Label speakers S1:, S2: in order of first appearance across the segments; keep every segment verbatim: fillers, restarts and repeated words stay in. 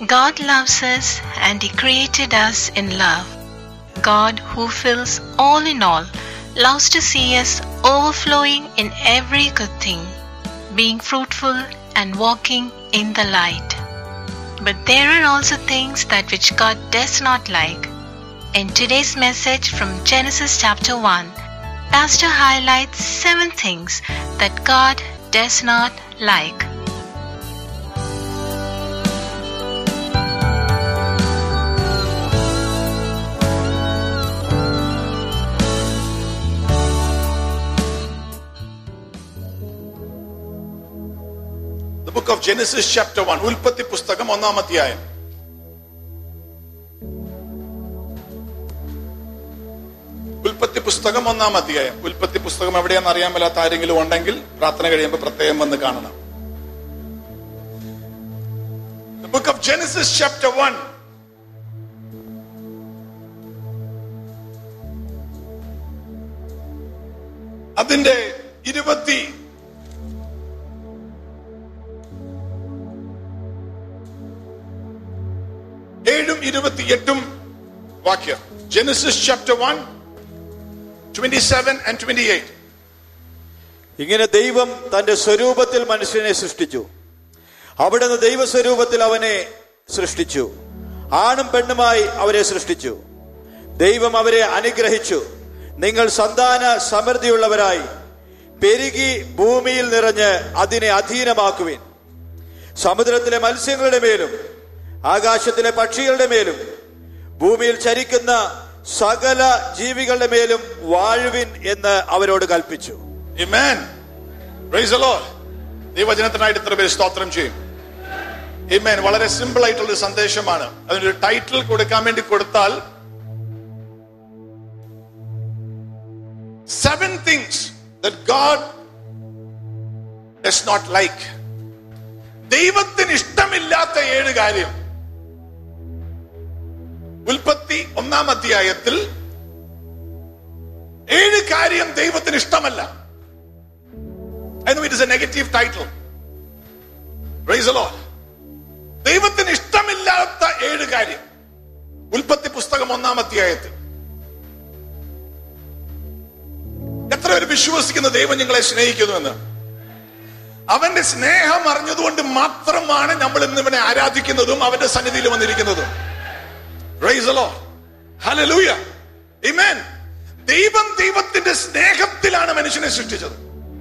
S1: God loves us and He created us in love. God, who fills all in all, loves to see us overflowing in every good thing, being fruitful and walking in the light. But there are also things that which God does not like. In today's message from Genesis chapter one, Pastor highlights seven things that God does not like.
S2: The book of Genesis chapter one, ഉൽപ്പത്തി പുസ്തകം ഒന്നാം അധ്യായം. ഉൽപ്പത്തി പുസ്തകം ഒന്നാം അധ്യായം. ഉൽപ്പത്തി പുസ്തകം എവിടെയാണെന്ന് അറിയാൻ മേലാത്ത ആരെങ്കിലും ഉണ്ടെങ്കിൽ പ്രാർത്ഥന കഴിയുമ്പോൾ പ്രത്യേകം വന്ന് കാണണം. The book of Genesis chapter one. അതിന്റെ ഇരുപത്തി ഏഴും ഇരുപത്തിയെട്ടും വാക്യം. Genesis chapter one, twenty-seven and twenty-eight.
S3: ഇങ്ങനെ ദൈവം തന്റെ സ്വരൂപത്തിൽ മനുഷ്യനെ സൃഷ്ടിച്ചു. അവിടുന്ന് ദൈവസ്വരൂപത്തിൽ അവനെ സൃഷ്ടിച്ചു, ആണും പെണ്ണുമായി അവരെ സൃഷ്ടിച്ചു. ദൈവം അവരെ അനുഗ്രഹിച്ചു, നിങ്ങൾ സന്താന സമൃദ്ധിയുള്ളവരായി പെരുകി ഭൂമിയിൽ നിറഞ്ഞ് അതിനെ അധീനമാക്കുവിൻ. സമുദ്രത്തിലെ മത്സ്യങ്ങളുടെ മേലും ആകാശത്തിലെ പക്ഷികളുടെ മേലും ഭൂമിയിൽ ചരിക്കുന്ന സകല ജീവികളുടെ മേലും വാഴുവിൻ എന്ന് അവരോട് കൽപ്പിച്ചു.
S2: Amen. Praise the Lord. ദൈവവചനത്തിനായിട്ട് ഇത്ര പേര് സ്തോത്രം ചെയ്യും. Amen. വളരെ സിമ്പിൾ ആയിട്ടുള്ള ഒരു സന്ദേശമാണ്. അതിനൊരു ടൈറ്റിൽ കൊടുക്കാൻ വേണ്ടി കൊടുത്താൽ seven things that God does not like. ദൈവത്തിന് ഇഷ്ടമില്ലാത്ത ഏഴ് കാര്യം. ഉൽപ്പത്തി ഒന്നാം അധ്യായത്തിൽ ഏഴ് കാര്യം ദൈവത്തിന് ഇഷ്ടമല്ല. I know it is a negative title. Praise the Lord. ദൈവത്തിന് ഇഷ്ടമില്ലാത്ത ഏഴ് കാര്യം ഉൽപ്പത്തി പുസ്തകം ഒന്നാം അധ്യായത്തിൽ. എത്ര പേര് വിശ്വസിക്കുന്ന ദൈവം നിങ്ങളെ സ്നേഹിക്കുന്നുവെന്ന്? അവന്റെ സ്നേഹം അറിഞ്ഞതുകൊണ്ട് മാത്രമാണ് നമ്മൾ ഇന്ന് ഇവനെ ആരാധിക്കുന്നതും അവന്റെ സന്നിധിയിൽ വന്നിരിക്കുന്നതും. Praise the Lord. Hallelujah. Amen. ദൈവം ദൈവത്തിന്റെ സ്നേഹത്തിലാണ് മനുഷ്യനെ സൃഷ്ടിച്ചത്.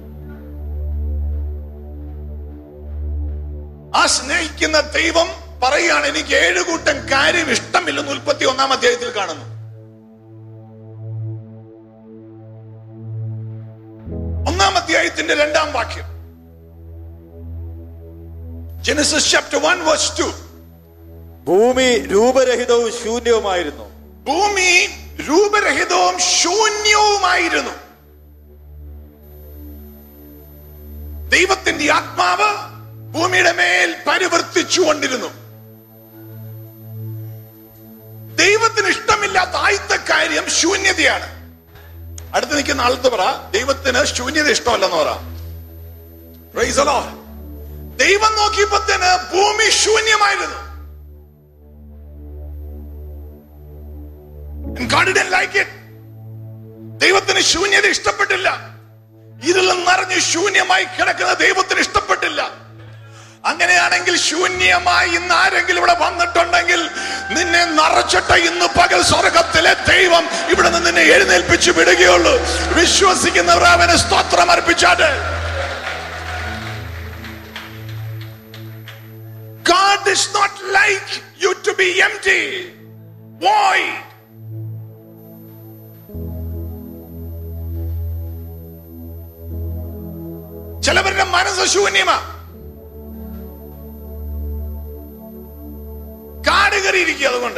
S2: ആ സ്നേഹിക്കുന്ന ദൈവം പറയാണ്, എനിക്ക് ഏഴു കൂട്ടം കാര്യം ഇഷ്ടമില്ലെന്ന് ഉൽപ്പത്തി ഒന്നാം അധ്യായത്തിൽ കാണുന്നു. ഒന്നാം അധ്യായത്തിന്റെ രണ്ടാം വാക്യം. Genesis chapter one verse two.
S3: ഭൂമി രൂപരഹിതവും ശൂന്യവുമായിരുന്നു.
S2: ഭൂമി രൂപരഹിതവും ശൂന്യവുമായിരുന്നു. ദൈവത്തിന്റെ ആത്മാവ് ഭൂമിയുടെ മേൽ പരിവർത്തിച്ചുകൊണ്ടിരുന്നു. ദൈവത്തിന് ഇഷ്ടമില്ലാത്ത ആദ്യത്തെ കാര്യം ശൂന്യതയാണ്. അടുത്ത് നിൽക്കുന്ന ആളത്ത് പറ, ദൈവത്തിന് ശൂന്യത ഇഷ്ടമല്ലെന്ന് പറ. Praise the Lord. ദൈവം നോക്കിയപ്പോ തന്നെ ഭൂമി ശൂന്യമായിരുന്നു. And God didn't like it. ദൈവത്തിന് ശൂന്യത ഇഷ്ടപ്പെട്ടില്ല. ഇരുളും നിറഞ്ഞ് ശൂന്യമായി കിടക്കുന്ന ദൈവത്തിന് ഇഷ്ടപ്പെട്ടില്ല. അങ്ങനെയാണെങ്കിൽ ശൂന്യമായി ഇന്ന് ആരെങ്കിലും ഇവിടെ വന്നിട്ടുണ്ടെങ്കിൽ നിന്നെ നിറച്ചിട്ട് ഇന്ന് പകൽ സ്വർഗത്തിലെ ദൈവം ഇവിടെ നിന്ന് നിന്നെ എഴുന്നേൽപ്പിച്ചു വിടുകയുള്ളൂ. വിശ്വസിക്കുന്നവർ അവന് സ്തോത്രം അർപ്പിച്ചാട്ടെ. God does not like you to be empty, void. ചിലവരുടെ മനസ്സ് ശൂന്യമാ, കാട് കയറിയിരിക്കുക. അതുകൊണ്ട്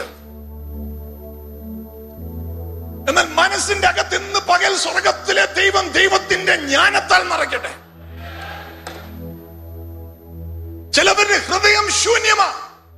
S2: എന്നാൽ മനസ്സിന്റെ അകത്ത് ഇന്ന് പകൽ സ്വർഗത്തിലെ ദൈവം ദൈവത്തിന്റെ ജ്ഞാനത്താൽ നിറയ്ക്കട്ടെ. ചിലവരുടെ ഹൃദയം ശൂന്യമാ,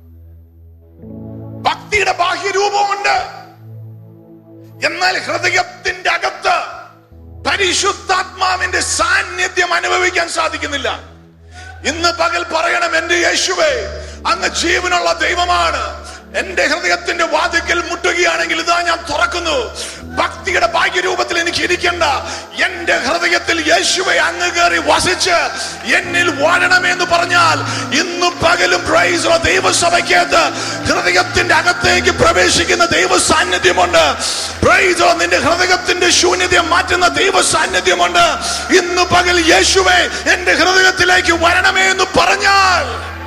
S2: ഭക്തിയുടെ ബാഹ്യരൂപമുണ്ട്, എന്നാൽ ഹൃദയത്തിന്റെ അകത്ത് പരിശുദ്ധാത്മാവിന്റെ സാന്നിധ്യം അനുഭവിക്കാൻ സാധിക്കുന്നില്ല. ഇന്ന് പകൽ പറയണം, എന്റെ യേശുവേ, അങ്ങ് ജീവനുള്ള ദൈവമാണ്. എന്റെ ഹൃദയത്തിന്റെ വാതിക്കൽ മുട്ടുകയാണെങ്കിൽ ഇതാ ഞാൻ തുറക്കുന്നു. ഭക്തിയുടെ ഭാഗ്യരൂപത്തിൽ എനിക്ക് ഇരിക്കണ്ട. എന്റെ ഹൃദയത്തിൽ യേശുവെ അങ്ങ് കയറി വസിച്ച് എന്നിൽ വാഴണമെന്ന് പറഞ്ഞാൽ ഇന്ന് പകലും പ്രൈസ് ദി ലോർഡ്, ദൈവസഭയ്ക്കകത്ത് ഹൃദയത്തിന്റെ അകത്തേക്ക് പ്രവേശിക്കുന്ന ദൈവ സാന്നിധ്യമുണ്ട്. പ്രൈസ് ദി ലോർഡ്, നിന്റെ ഹൃദയത്തിന്റെ ശൂന്യത മാറ്റുന്ന ദൈവ സാന്നിധ്യമുണ്ട്. ഇന്ന് പകൽ യേശുവെ എന്റെ ഹൃദയത്തിലേക്ക് വരണമേ എന്ന് പറഞ്ഞാൽ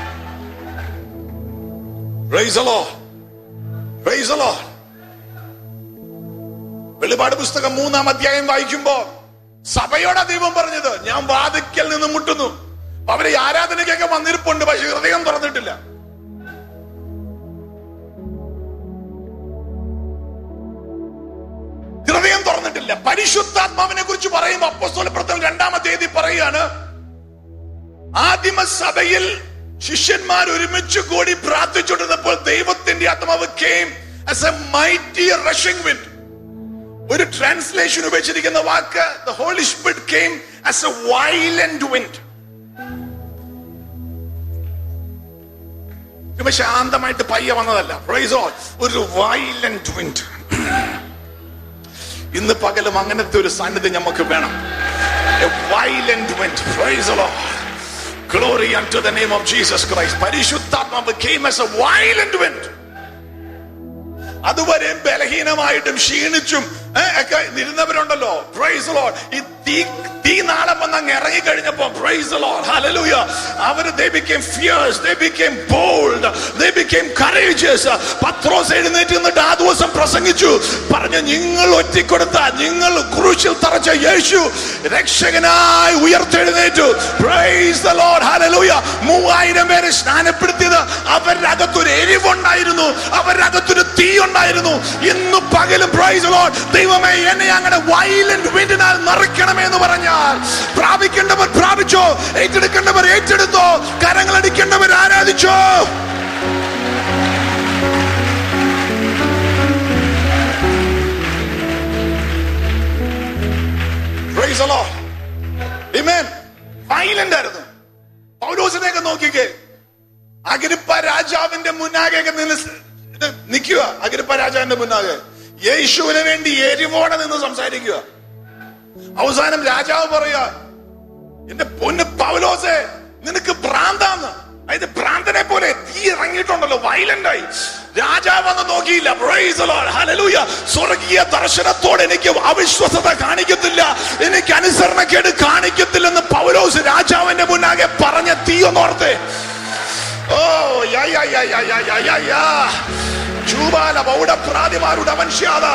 S2: praise the Lord, praise the Lord. വെളിപാട് പുസ്തകം മൂന്നാം അധ്യായം വായിക്കുമ്പോ സഭയോടാ ദൈവം പറഞ്ഞത്, ഞാൻ വാതിക്കൽ നിന്ന് മുട്ടുന്നു. അവരെ ആരാധനയ്ക്കൊക്കെ വന്നിരിപ്പുണ്ട്, പക്ഷെ ഹൃദയം തുറന്നിട്ടില്ല. ഹൃദയം തുറന്നിട്ടില്ല. പരിശുദ്ധാത്മാവിനെ കുറിച്ച് പറയുമ്പോൾ അപ്പോസ്തല പ്രവർത്തനം രണ്ടാം അധ്യായത്തിൽ പറയുകയാണ്, ആദിമ സഭയിൽ ശിഷ്യന്മാർ ഒരുമിച്ച് കൂടി പ്രാർത്ഥിച്ചുകൊണ്ടിരുന്നപ്പോൾ ദൈവത്തിന്റെ ആത്മാവ് came as a mighty rushing wind. ഒരു ട്രാൻസ്ലേഷൻ ഉപയോഗിച്ചിരിക്കുന്ന വാക്ക് the Holy Spirit came as a violent wind. ശാന്തമായിട്ട് പയ്യ വന്നതല്ല, praise God, ഒരു violent wind. ഇന്ന് പകലും അങ്ങനത്തെ ഒരു സാന്നിധ്യം നമുക്ക് വേണം. A violent wind, praise the Lord. Glory unto the name of Jesus Christ. പരിശുദ്ധാത്മാവ് came as a violent wind. അതുവരെ ബലഹീനമായിട്ടും ക്ഷീണിച്ചും ഒക്കെ ഇരുന്നവരുണ്ടല്ലോ, പ്രൈസ് ദി ലോർഡ്. ഈ തീ തീ നാളം വന്ന് അങ്ങ് ഇറങ്ങി കഴിഞ്ഞപ്പോ പ്രൈസ് ദി ലോർഡ്, ഹല്ലേലൂയ, അവർ they became fierce, they became bold, they became courageous. Pathros എഴുന്നേറ്റ് നിന്നിട്ട് ആ ദിവസം പ്രസംഗിച്ചു, പറഞ്ഞു, നിങ്ങൾ ഒറ്റിക്കൊടുത്ത, നിങ്ങൾ ക്രൂശിൽ തറച്ച യേശു രക്ഷകനായി ഉയർത്തെഴുന്നേറ്റു. Praise the Lord, hallelujah. മൂവായിരം പേരെ സ്നാനപ്പെടുത്തിയത് അവരുടെ അകത്തൊരു എരിവുണ്ടായിരുന്നു, അവരുടെ അകത്തൊരു തീ ഉണ്ടായിരുന്നു. ഇന്ന് പകലും പ്രൈസ് ദി ലോർഡ്, ദൈവമേ എന്നെ അങ്ങനെ വയലന്റ് വിൻഡിനാൽ നിറയ്ക്കണമേ എന്ന് പറഞ്ഞാൽ പ്രാപിക്കേണ്ടവർ പ്രാപിച്ചോ, ഏറ്റെടുക്കേണ്ടവർ ഏറ്റെടുത്തോ, കരങ്ങൾ അടിക്കേണ്ടവർ ആരാധിച്ചോ. Praise the Lord. Amen. Violent ആയിരുന്നു. പൗലോസിനെയൊക്കെ നോക്കിക്കേ, അഗ്രിപ്പ രാജാവിന്റെ മുന്നാകെ നിന്ന് നിൽക്കുക. അഗ്രിപ്പ രാജാവിന്റെ മുന്നാകെ യേശുവിന് വേണ്ടി എരിവോടെ നിന്ന് സംസാരിക്കുക. അവസാനം രാജാവ് പറയുക, എന്റെ പൊന്ന് പൗലോസേ, നിനക്ക് ഭ്രാന്താന്ന്. അതായത് ഭ്രാന്തനെ പോലെ തീ ഇറങ്ങിയിട്ടുണ്ടല്ലോ, വയലന്റായി. രാജാവ് അന്ന് നോക്കിയില്ല. Praise the Lord, hallelujah. സ്വർഗീയ ദർശനത്തോടെ എനിക്ക് അവിശ്വസത കാണിക്കത്തില്ല, എനിക്ക് അനുസരണക്കേട് കാണിക്കത്തില്ലെന്ന് പൗലോസ് രാജാവിന്റെ മുന്നാകെ പറഞ്ഞ തീ ഒന്നോർത്തെ. ഓ യാ യാ യാ യാ യാ യാ യാ ചൂബാല ബൗഡപ്രാതിമാരുടെ മനുഷ്യാത.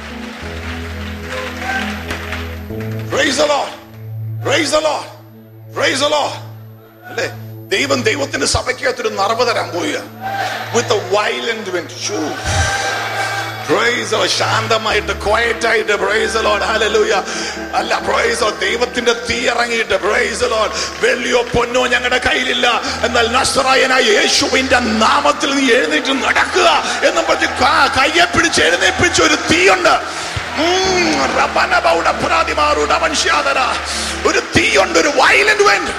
S2: Praise the Lord, praise the Lord, praise the Lord. അല്ലേ, ദൈവം ദൈവത്തിന്റെ സഭയ്ക്കകത്തൊരു നിറവ് തരാൻ പോവുക. With a violent wind. Praise the Lord. ശാന്തമായിട്ട്, ക്വയറ്റ് ആയിട്ട്, praise the Lord, hallelujah. അല്ല, praise the Lord, ദൈവത്തിന്റെ തീ ഇറങ്ങിയിട്ട്, praise the Lord. വെള്ളിയോ പൊന്നോ ഞങ്ങളുടെ കയ്യിലില്ല, എന്നാൽ നസ്രായനായ യേശുവിന്റെ നാമത്തിൽ നീ എഴുന്നേറ്റ് നടക്കുക എന്ന് പറഞ്ഞ് കയ്യെ പിടിച്ച് എഴുന്നേൽപ്പിച്ച ഒരു തീയുണ്ട്. ഒരു തീയുണ്ട്, ഒരു violent wind.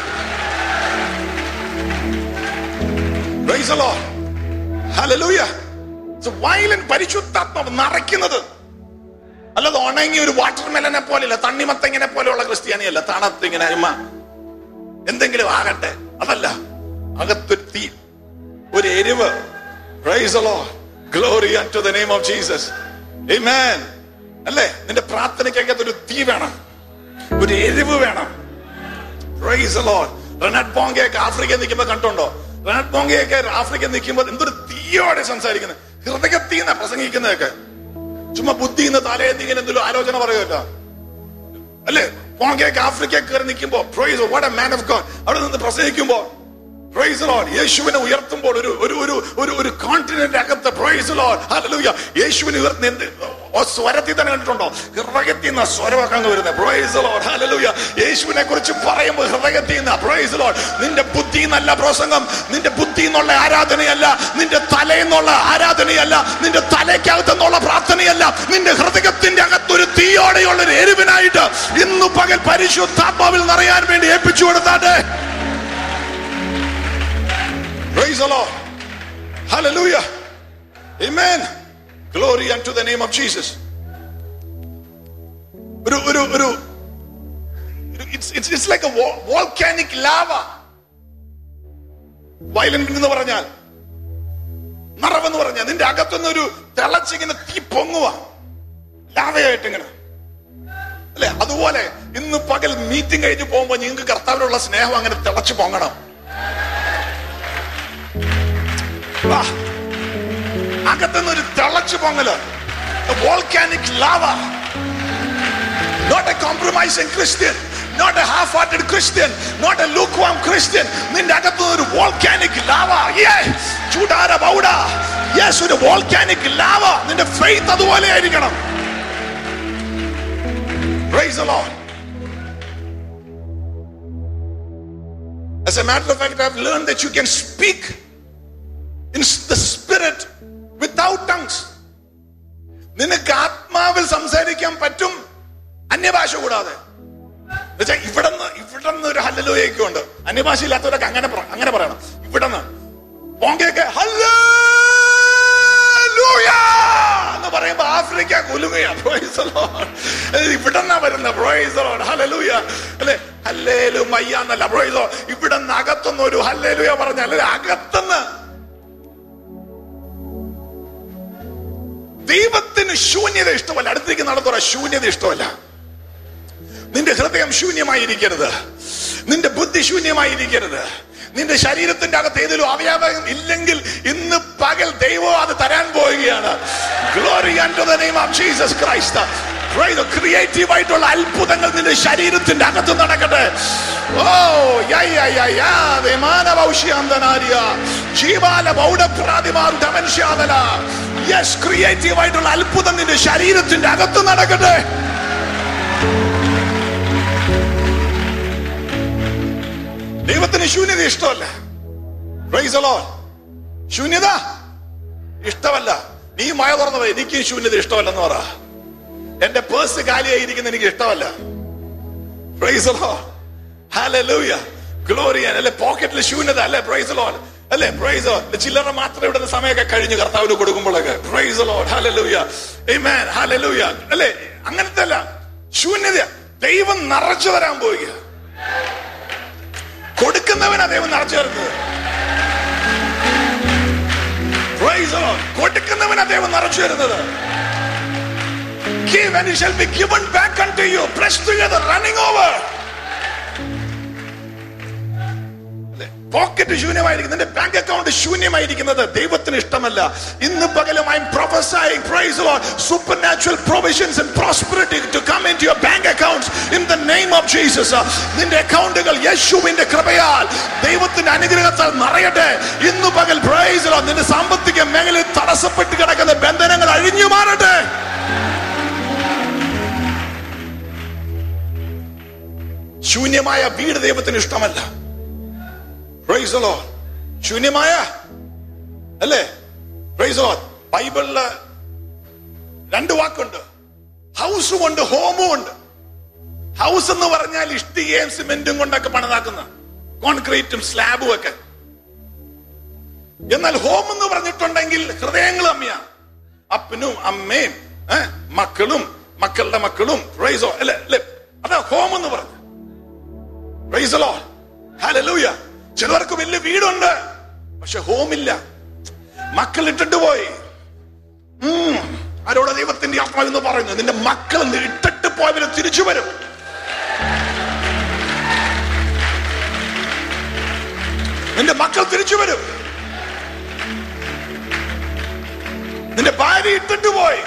S2: Praise the Lord, hallelujah. So violent, പരിശുദ്ധാത്മാവ് നിറയ്ക്കുന്നത് അല്ലാതെ ഉണങ്ങിയ ഒരു വാട്ടർ മെലനെ പോലെയല്ല, തണ്ണിമത്തങ്ങനെ പോലെയുള്ള ക്രിസ്ത്യാനിയല്ല. തണുത്തിങ്ങനെ എന്തെങ്കിലും ആകട്ടെ, അതല്ല. അകത്തൊരു തീ, ഒരു എരിവ്. Praise the Lord, glory unto the name of Jesus. Amen. അല്ലേ, നിന്റെ പ്രാർത്ഥനയ്ക്കകത്തൊരു തീ വേണം, ഒരു എരിവ് വേണം. Praise the Lord. റെനാഡ് പോങ്കയൊക്കെ ആഫ്രിക്കയിൽ നിൽക്കുമ്പോ കണ്ടുണ്ടോ? റെനാഡ് പോങ്കയൊക്കെ ആഫ്രിക്കയിൽ നിൽക്കുമ്പോൾ എന്തൊരു തീയോടെ സംസാരിക്കുന്നത്, ഹൃദയത്തീന്ന പ്രസംഗിക്കുന്നതൊക്കെ. ചുമ്മാ ബുദ്ധിന്ന് തലേന്ന് ഇങ്ങനെ എന്തെങ്കിലും ആലോചന പറയുമല്ലോ, അല്ലേ? പോങ്കയൊക്കെ ആഫ്രിക്കയിൽ കയറി നിൽക്കുമ്പോ praise what a man of God. അവിടെ നിന്ന് പ്രസംഗിക്കുമ്പോ പ്രൈസ് ദി ലോർഡ്, യേശുവിനെ ഉയർത്തുമ്പോൾ ഒരു ഒരു ഒരു ഒരു കോണ്ടിനെന്റ് അകത്ത് പ്രൈസ് ദി ലോർഡ്, ഹല്ലേലൂയ, യേശുവിനെ ഉയർത്തുന്ന സ്വരത്തിൽ തന്നെ കണ്ടിട്ടുണ്ടോ? ഹൃദയത്തിൽ നിന്ന് സ്വരമൊക്കെ അങ്ങ് വരുന്നത്. Praise the Lord, hallelujah. യേശുവിനെ കുറിച്ച് പറയുമ്പോൾ ഹൃദയത്തിൽ നിന്ന് പ്രൈസ് ദി ലോർഡ്. നിന്റെ ബുദ്ധി എന്നല്ല പ്രസംഗം, നിന്റെ ബുദ്ധി എന്നുള്ള ആരാധനയല്ല, നിന്റെ തലയെന്നുള്ള ആരാധനയല്ല, നിന്റെ തലയ്ക്കകത്തെന്നുള്ള പ്രാർത്ഥനയല്ല, നിന്റെ ഹൃദയത്തിന്റെ അകത്തൊരു തീയോടെയുള്ള ഒരു എരിവിനായിട്ട് ഇന്ന് പകൽ പരിശുദ്ധാത്മാവിൽ നിറയാൻ വേണ്ടി ഏൽപ്പിച്ചു കൊടുത്താട്ടെ. Praise the Lord. Hallelujah. Amen. Glory unto the name of Jesus. ഒരു ഒരു ഒരു it's it's it's like a volcanic lava. Violent എന്ന് പറഞ്ഞാൽ, മറവെന്ന് പറഞ്ഞാൽ നിന്റെ അകത്തുനിന്ന് ഒരു തിളച്ചിങ്ങനെ തീ പൊങ്ങുക, ലാവയായിട്ട് ഇങ്ങനെ അല്ലെ. അതുപോലെ ഇന്ന് പകൽ മീറ്റിംഗ് കഴിഞ്ഞ് പോകുമ്പോ നിങ്ങൾക്ക് കർത്താവിനുള്ള സ്നേഹം അങ്ങനെ തിളച്ചു പൊങ്ങണം. അകത്തുനിന്ന് ഒരു തിളച്ചു പൊങ്ങല്, volcanic lava. Not a compromising Christian, not a half-hearted Christian, not a lukewarm Christian. നിന്റെ അകത്തുനിന്ന് ഒരു volcanic lava. ചൂടാര ബൗഡ. യെസ്, ഒരു volcanic lava. നിന്റെ faith അതുപോലെ ആയിരിക്കണം. Praise the Lord. As a matter of fact, I've learned that you can speak in the spirit without tongues. നിനക്ക് ആത്മാവിൽ സംസാരിക്കാൻ പറ്റും അന്യഭാഷ കൂടാതെ. ഇവിടെന്ന് ഇവിടെന്ന് ഒരു ഹല്ലേലൂയൊക്കെ ഉണ്ട്. അന്യഭാഷ ഇല്ലാത്തവരൊക്കെ അങ്ങനെ അങ്ങനെ പറയണം. ഇവിടെന്ന് പോങ്കയൊക്കെ ഹല്ലേലൂയ എന്ന് പറയുമ്പോ ആഫ്രിക്ക കുലുങ്ങുക. Praise the Lord. ഇവിടെന്നാ വരുന്നത്. Praise the Lord. ഹല്ലേലൂയ അല്ലെ, ഹല്ലേലൂയ എന്നല്ല. Praise the Lord. ഇവിടെന്ന് അകത്തുനിന്ന് ഒരു ഹല്ലേലൂയ പറഞ്ഞാൽ അകത്തുനിന്ന്. ദൈവത്തിന് ശൂന്യത ഇഷ്ടമല്ല. അടുത്തേക്ക് നടത്തുക, ശൂന്യത ഇഷ്ടമല്ല. നിന്റെ ഹൃദയം ശൂന്യമായിരിക്കരുത്, നിന്റെ ബുദ്ധി ശൂന്യമായിരിക്കരുത്. നിന്റെ ശരീരത്തിന്റെ അകത്ത് ഏതെങ്കിലും അവയവം ഇല്ലെങ്കിൽ ഇന്ന് പകൽ ദൈവം അത് തരാൻ പോവുകയാണ്. Glory unto the name of Jesus Christ. Creative ആയിട്ടുള്ള അത്ഭുതങ്ങൾ നിന്റെ ശരീരത്തിന്റെ അകത്ത് നടക്കട്ടെ. ഓ യെസ്, ക്രിയേറ്റീവ് ആയിട്ടുള്ള അത്ഭുതം നിന്റെ ശരീരത്തിന്റെ അകത്ത് നടക്കട്ടെ. ദൈവത്തിന് ശൂന്യത ഇഷ്ടമല്ല. Praise the Lord. ശൂന്യത ഇഷ്ടമല്ല. നീ മഴ തുറന്നു പോയി, എനിക്കും ശൂന്യത ഇഷ്ടമല്ലെന്ന് പറ. എന്റെ പേഴ്സ് കാലിയായിരിക്കുന്ന എനിക്ക് ഇഷ്ടമല്ല. Praise the Lord. Hallelujah. Glory. അല്ലെ പോക്കറ്റിൽ ശൂന്യത അല്ലെ. പ്രൈസ് ദി ലോർഡ് അല്ലെ. Praise the Lord. ചില്ലറ മാത്രം ഇവിടുന്ന് സമയമൊക്കെ കഴിഞ്ഞ് കർത്താവിന് കൊടുക്കുമ്പോഴൊക്കെ. Praise the Lord. Hallelujah. Amen. Hallelujah അല്ലെ. അങ്ങനത്തെ അല്ല ശൂന്യത. ദൈവം നിറച്ചു തരാൻ പോവുക. കൊടുക്കുന്നവനാ ദൈവം നിറച്ചു തരുന്നത്. Praise the Lord. കൊടുക്കുന്നവനാ ദൈവം നിറച്ചു തരുന്നത്. Give and it shall be given back unto you, pressed together, running over. Pocket ശൂന്യമായിരിക്കും, നിന്റെ ബാങ്ക് അക്കൗണ്ട് ശൂന്യമായിരിക്കുന്നത് ദൈവത്തിന് ഇഷ്ടമല്ല. ഇന്ന് പകലും I am prophesying, praise the Lord, supernatural provisions and prosperity to come into your bank accounts in the name of Jesus. നിന്റെ അക്കൗണ്ടുകൾ യേശുവിന്റെ കൃപയാൽ ദൈവത്തിന്റെ അനുഗ്രഹത്താൽ നിറയട്ടെ. ഇന്ന് പകൽ praise the Lord, നിന്റെ സാമ്പത്തിക മേഖലയിൽ തടസ്സപ്പെട്ട് കിടക്കുന്ന ബന്ധനങ്ങൾ അഴിഞ്ഞു മാറട്ടെ. ശൂന്യമായ വീട് ദൈവത്തിന് ഇഷ്ടമല്ല. Praise the Lord. ശൂന്യമായ അല്ലേ. Praise the Lord. ബൈബിളില് രണ്ട് വാക്കുണ്ട്, ഹൗസും ഉണ്ട് ഹോമും ഉണ്ട്. ഹൗസ് എന്ന് പറഞ്ഞാൽ ഇഷ്ടികയും സിമെന്റും കൊണ്ടൊക്കെ പണിതാക്കുന്ന, കോൺക്രീറ്റും സ്ലാബും ഒക്കെ. എന്നാൽ ഹോം എന്ന് പറഞ്ഞിട്ടുണ്ടെങ്കിൽ ഹൃദയങ്ങൾ അമ്മയാ, അപ്പനും അമ്മയും മക്കളും മക്കളുടെ മക്കളും. പ്രൈസ് ദി ലോർഡ് അല്ലേ അല്ലേ. അതാ ഹോം എന്ന് പറഞ്ഞു. Praise the Lord. ഹല്ലേലൂയ. ചിലർക്ക് വലിയ വീടുണ്ട് പക്ഷെ ഹോമില്ല. മക്കൾ ഇട്ടിട്ട് പോയി. ആരോട് ദൈവത്തിന്റെ ആത്മാവെന്ന് പറയുന്നു, നിന്റെ മക്കൾ ഇട്ടിട്ട് പോയവര് തിരിച്ചു വരും. നിന്റെ മക്കൾ തിരിച്ചു വരും. നിന്റെ ഭാര്യ ഇട്ടിട്ട് പോയി,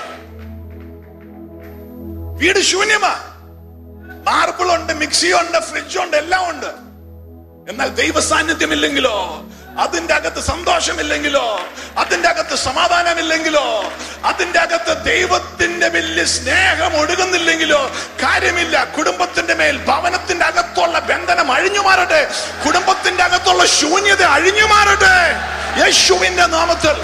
S2: വീട് ശൂന്യമാ. മാർബിളുണ്ട്, മിക്സിയുണ്ട്, ഫ്രിഡ്ജുണ്ട്, എല്ലാം ഉണ്ട്. എന്നാൽ ദൈവ സാന്നിധ്യമില്ലെങ്കിലോ, അതിന്റെ അകത്ത് സന്തോഷമില്ലെങ്കിലോ, അതിന്റെ അകത്ത് സമാധാനമില്ലെങ്കിലോ, അതിന്റെ അകത്ത് ദൈവത്തിന്റെ വലിയ സ്നേഹം ഒഴുകുന്നില്ലെങ്കിലോ കാര്യമില്ല. കുടുംബത്തിന്റെ മേൽ, ഭവനത്തിന്റെ അകത്തുള്ള ബന്ധനം അഴിഞ്ഞു മാറട്ടെ. കുടുംബത്തിന്റെ അകത്തുള്ള ശൂന്യത അഴിഞ്ഞു മാറട്ടെ യേശുവിന്റെ നാമത്തിൽ.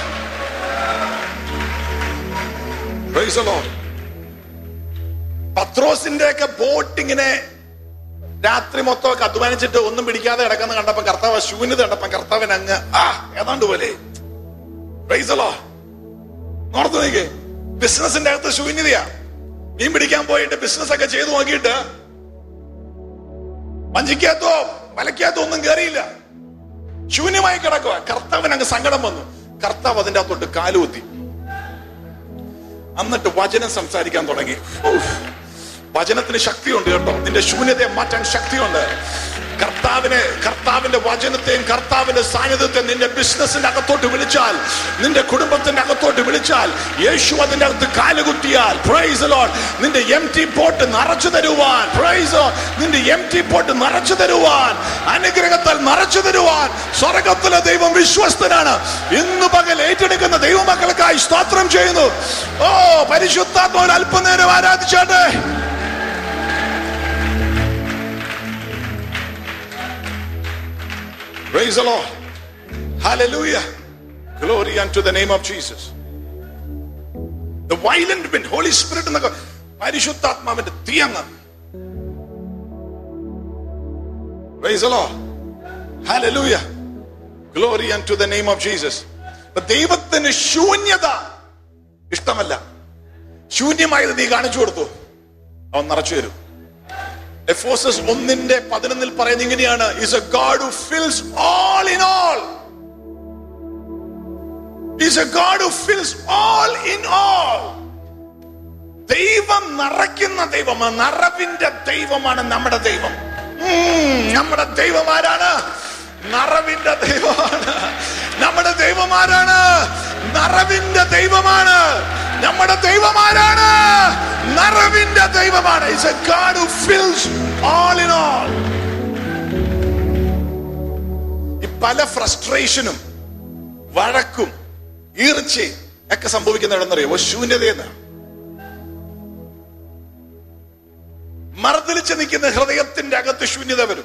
S2: Praise the Lord. പത്രോസിന്റെ ഒക്കെ ബോട്ട് ഇങ്ങനെ രാത്രി മൊത്തമൊക്കെ അധ്വാനിച്ചിട്ട് ഒന്നും പിടിക്കാതെ കിടക്കുന്ന കണ്ടപ്പോ കർത്താവ് ശൂന്യത കണ്ടപ്പോ കർത്താവിന് അങ്ങ് ആ ഏതാണ്ട് പോലെ പ്രൈസ് ദി ലോർഡ്. ഓർത്തു നോക്കിക്കേ, ബിസിനസിന്റെ അകത്ത് ശൂന്യതയാ. മീൻ പിടിക്കാൻ പോയിട്ട് ബിസിനസ് ഒക്കെ ചെയ്തു നോക്കിയിട്ട് വഞ്ചിക്കകത്തോ വലക്കകത്തോ ഒന്നും കയറിയില്ല, ശൂന്യമായി കിടക്കുക. കർത്താവിന് അങ്ങ് സങ്കടം വന്നു. കർത്താവ് അതിന്റെ അകത്തോട്ട് കാലുകുത്തി. എന്നിട്ട് വചനം സംസാരിക്കാൻ തുടങ്ങി. വചനത്തിന് ശക്തിയുണ്ട് കേട്ടോ. നിന്റെ ശൂന്യതയെ മാറ്റാൻ ശക്തിയുണ്ട്. കർത്താവിനെ കർത്താവിന്റെ വചനത്തെയും കർത്താവിന്റെ സാന്നിധ്യത്തെയും നിന്റെ ബിസിനസിന്റെ അകത്തോട്ട് വിളിച്ചാൽ, നിന്റെ കുടുംബത്തിന്റെ അകത്തോട്ട് വിളിച്ചാൽ, യേശു അതിന്റെ അകത്ത് കാലുകുത്തിയാൽ, പ്രൈസ് ദി ലോർഡ്, നിന്റെ എംപ്റ്റി പോട്ട് നിറച്ചു തരുവാൻ, പ്രൈസ് ദി ലോർഡ്, നിന്റെ എംപ്റ്റി പോട്ട് നിറച്ചു തരുവാൻ, അനുഗ്രഹത്താൽ നിറച്ചു തരുവാൻ സ്വർഗ്ഗത്തിലെ ദൈവം വിശ്വസ്തനാണ്. ഇന്ന് പകൽ ഏറ്റെടുക്കുന്ന ദൈവമക്കൾക്കായി സ്തോത്രം ചെയ്യുന്നു. ഓ പരിശുദ്ധാത്മാവിനെ അല്പനേരം ആരാധിച്ചാട്ടെ. Praise the Lord. Hallelujah. Glory unto the name of Jesus. The violent wind, Holy Spirit എന്നൊക്കെ പരിശുദ്ധാത്മാവിന്റെ തീയങ്ങ്. Praise the Lord. Hallelujah. Glory unto the name of Jesus. ദൈവത്തിന് ശൂന്യത ഇഷ്ടമല്ല. ശൂന്യമായത് നീ കാണിച്ചു കൊടുത്തു, അവൻ നിറച്ചു വരും. എഫേസ്യർ ഒന്നിന്റെ പതിനൊന്നിൽ പറയുന്നത് ഇങ്ങനെയാണ്: is a God who fills all in all. Is a God who fills all in all. ദൈവം നിറയ്ക്കുന്ന ദൈവമാണ്, നിറവിന്റെ ദൈവമാണ് നമ്മുടെ ദൈവം. നമ്മുടെ ദൈവം ആരാണ്? നിറവിന്റെ ദൈവമാണ്. നമ്മുടെ ദൈവം ആരാണ്? നിറവിന്റെ ദൈവമാണ്. നമ്മുടെ ദൈവം ആരാണ്? നിറവിന്റെ ദൈവമാണ്. It's a God who fills all in all. ഈ പല ഫ്രസ്ട്രേഷനും വഴക്കും ഈർച്ചയും ഒക്കെ സംഭവിക്കുന്ന എവിടെന്നറിയോ? ശൂന്യതയെന്ന്. മറുതലിച്ച് നിൽക്കുന്ന ഹൃദയത്തിന്റെ അകത്ത് ശൂന്യത വരും.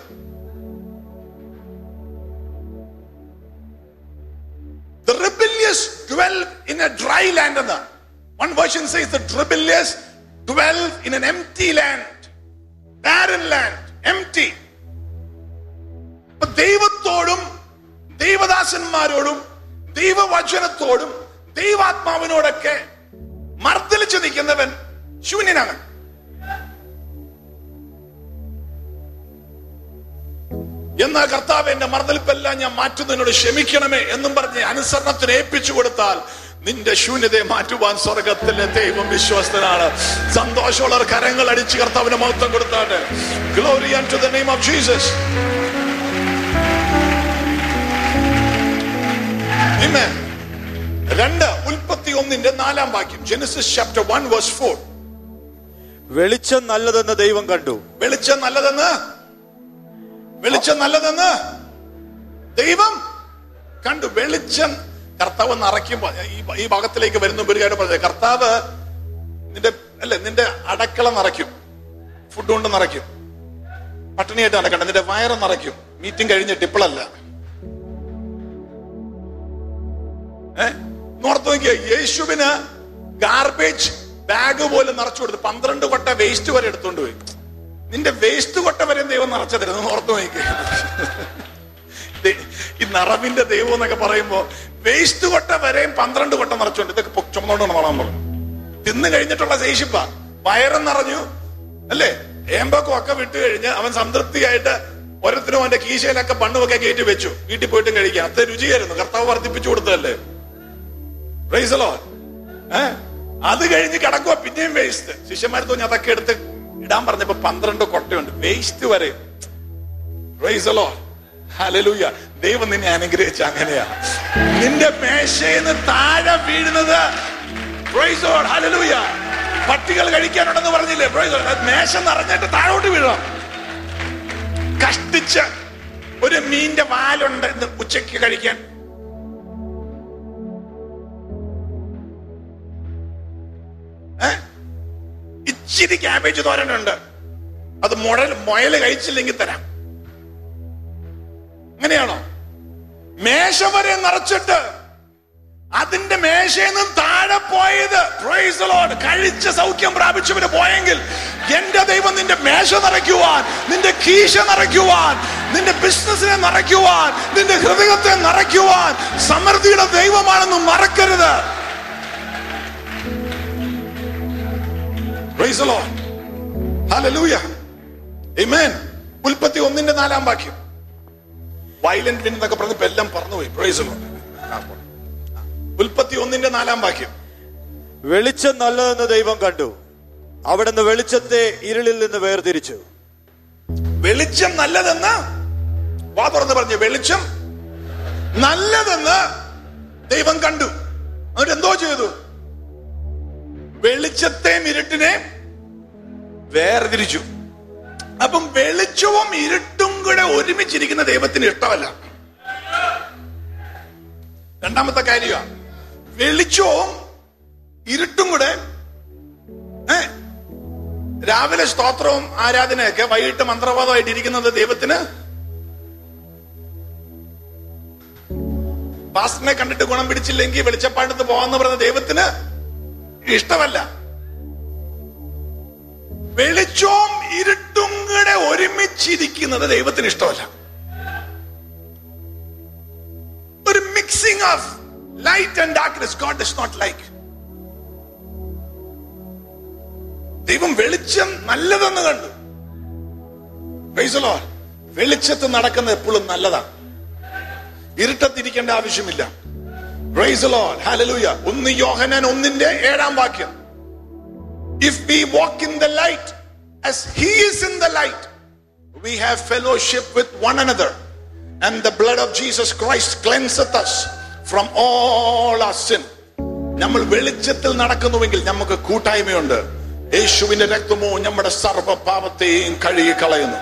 S2: The rebellious dwell in a dry land. One version says the rebellious dwell in an empty land, barren land, empty. ദൈവത്തോടും ദൈവദാസന്മാരോടും ദൈവവചനത്തോടും ദൈവാത്മാവിനോടൊക്കെ മർദ്ദലിച്ചു നിൽക്കുന്നവൻ ശൂന്യനാണ്. എന്നാൽ കർത്താവ് എന്റെ മർദ്ദലിപ്പെല്ലാം ഞാൻ മാറ്റുന്നതിനോട് ക്ഷമിക്കണമേ എന്നും പറഞ്ഞ് അനുസരണത്തിന് ഏൽപ്പിച്ചു കൊടുത്താൽ നിന്റെ ശൂന്യതയെ മാറ്റുവാൻ സ്വർഗത്തിലെ ദൈവം വിശ്വസ്തനാണ്. സന്തോഷമുള്ളവർ കരങ്ങൾ അടിച്ച് കർത്താവിന് മഹത്വം കൊടുത്താട്ടെ. Glory unto the name of Jesus. Amen. രണ്ട് ഉൽപ്പത്തി ഒന്നിന്റെ നാലാം വാക്യം, Genesis chapter one verse four.
S3: വെളിച്ചം നല്ലതെന്ന് ദൈവം കണ്ടു.
S2: വെളിച്ചം നല്ലതെന്ന് വെളിച്ചം നല്ലതെന്ന് ദൈവം കണ്ടു. വെളിച്ചം കർത്താവ് നിറയ്ക്കുമ്പോ ഈ ഭാഗത്തിലേക്ക് വരുന്ന ഒരു കാര്യം പറഞ്ഞത്, കർത്താവ് നിന്റെ അല്ലെ നിന്റെ അടക്കള നിറയ്ക്കും, ഫുഡ് കൊണ്ട് നിറയ്ക്കും. പട്ടിണിയായിട്ട് നടക്കണ്ട, നിന്റെ വയറ് നിറയ്ക്കും. മീറ്റിംഗ് കഴിഞ്ഞിട്ട് ഇപ്പോഴല്ല. ഏഹ് നോർത്ത് നോക്കിയ യേശുവിന് ഗാർബേജ് ബാഗ് പോലെ നിറച്ചു കൊടുത്തു. പന്ത്രണ്ട് കൊട്ട വേസ്റ്റ് വരെ എടുത്തോണ്ട് പോയി. നിന്റെ വേസ്റ്റ് കൊട്ട വരെ ദൈവം നിറച്ചു തരുന്നു. ഓർത്ത് നോക്കിയ ഈ നിറവിന്റെ ദൈവം എന്നൊക്കെ പറയുമ്പോ വേസ്റ്റ് കൊട്ട വരെയും പന്ത്രണ്ട് കൊട്ട നിറച്ചോണ്ട് ഇതൊക്കെ ചുമന്നോണ്ട് വളാൻ പറഞ്ഞു. തിന്നു കഴിഞ്ഞിട്ടുള്ള ശേഷിപ്പ വയറും നിറഞ്ഞു അല്ലേ. ഏമ്പൊക്കെ ഒക്കെ വിട്ട് കഴിഞ്ഞ് അവൻ സംതൃപ്തിയായിട്ട് ഓരോരുത്തരും അവന്റെ കീശയിലൊക്കെ പണ്ണുമൊക്കെ കയറ്റി വെച്ചു. വീട്ടിൽ പോയിട്ടും കഴിക്കാം. അത്ര രുചിയായിരുന്നു. കർത്താവ് വർദ്ധിപ്പിച്ചു കൊടുത്തതല്ലേ. Praise the Lord. ഏഹ് അത് കഴിഞ്ഞ് കിടക്കുക പിന്നെയും വേസ്റ്റ്. ശിഷ്യന്മാർ തോന്നി അതൊക്കെ എടുത്ത് ഇടാൻ പറഞ്ഞപ്പോ പന്ത്രണ്ട് കൊട്ടയുണ്ട്, വേസ്റ്റ് വരെ. Praise the Lord. ഹല്ലേലൂയ. ദൈവം നിന്നെ അനുഗ്രഹിച്ച അങ്ങനെയാ. നിന്റെ മേശയിൽ നിന്ന് താഴെ വീഴുന്നത് പ്രൈസ് ദി ലോർഡ്. ഹല്ലേലൂയ. പട്ടികൾ കഴിക്കാനുണ്ടെന്ന് പറഞ്ഞില്ലേ? Praise the Lord. മേശ നിറഞ്ഞിട്ട് താഴോട്ട് വീഴണം. കഷ്ടിച്ച് ഒരു മീന്റെ വാലുണ്ട് ഇന്ന് ഉച്ചയ്ക്ക് കഴിക്കാൻ. ഇച്ചിരി ക്യാബേജ് തോരനുണ്ട്, അത് മുഴൽ മുയല് കഴിച്ചില്ലെങ്കിൽ തരാം. അങ്ങനെയാണോ? മേശ വരെ നിറച്ചിട്ട് അതിന്റെ മേശയിൽ നിന്നും താഴെ പോയത് പ്രൈസ് ദി ലോർഡ് കഴിച്ച സൗഖ്യം പ്രാപിച്ചവന് പോയെങ്കിൽ എന്റെ ദൈവം നിന്റെ മേശ നിറയ്ക്കുവാൻ, നിന്റെ കീശ നിറയ്ക്കുവാൻ, നിന്റെ ബിസിനസിനെ നിറയ്ക്കുവാൻ, നിന്റെ ഹൃദയത്തെ നിറയ്ക്കുവാൻ സമൃദ്ധിയുടെ ദൈവമാണെന്ന് മറക്കരുത്. Praise the Lord. Hallelujah. Amen. ഉൽപ്പത്തി ഒന്നിന്റെ നാലാം വാക്യം. വയലന്റ് വിൻ എന്നൊക്കെ പറഞ്ഞപ്പോ എല്ലാം പറഞ്ഞുപോയി. Praise the Lord. ഉൽപ്പത്തി ഒന്നിന്റെ നാലാം വാക്യം.
S3: വെളിച്ചം നല്ലതെന്ന് ദൈവം കണ്ടു, അവിടുന്ന് വെളിച്ചത്തെ ഇരുളിൽ നിന്ന് വേർതിരിച്ചു.
S2: വെളിച്ചം നല്ലതെന്ന് വാ തുറന്ന് പറഞ്ഞു. വെളിച്ചം നല്ലതെന്ന് ദൈവം കണ്ടു. എന്നിട്ട് എന്തോ ചെയ്തു? വെളിച്ചത്തെയും ഇരുട്ടിനെയും വേർതിരിച്ചു. അപ്പം വെളിച്ചവും ഇരുട്ടും കൂടെ ഒരുമിച്ചിരിക്കുന്ന ദൈവത്തിന് ഇഷ്ടമല്ല. രണ്ടാമത്തെ കാര്യമാണ്, വെളിച്ചവും ഇരുട്ടും കൂടെ ഏ രാവിലെ സ്തോത്രവും ആരാധനയൊക്കെ വൈകിട്ട് മന്ത്രവാദമായിട്ട് ഇരിക്കുന്നത് ദൈവത്തിന്, പാസ്റ്ററിനെ കണ്ടിട്ട് ഗുണം പിടിച്ചില്ലെങ്കിൽ വെളിച്ചപ്പാടത്ത് പോകാന്ന് പറഞ്ഞ ദൈവത്തിന് ഇഷ്ടമല്ല. വെളിച്ചവും ഇരുട്ടും കൂടെ ഒരുമിച്ചിരിക്കുന്നത് ദൈവത്തിന് ഇഷ്ടമല്ല. ഒരു mixing of light and darkness God does not like. ദൈവം വെളിച്ചം നല്ലതെന്ന് കണ്ടു. Praise the Lord. വെളിച്ചത്ത് നടക്കുന്നത് എപ്പോഴും നല്ലതാണ്, ഇരുട്ടത്തിരിക്കേണ്ട ആവശ്യമില്ല. പ്രൈസ് ദി ലോർഡ്. ഹല്ലേലൂയ. ഒന്ന് യോഹന്നാൻ ഒന്നിന്റെ ഏഴാം വാക്യം. If we walk in the light as he is in the light, we have fellowship with one another, and the blood of Jesus Christ cleanseth us from all our sin. നമ്മൾ വെളിച്ചത്തിൽ നടക്കുന്നുവെങ്കിൽ നമുക്ക് കൂട്ടായ്മയുണ്ട്. യേശുവിന്റെ രക്തമോ നമ്മുടെ സർവ്വ പാപത്തെയും കഴുകി കളയുന്നു.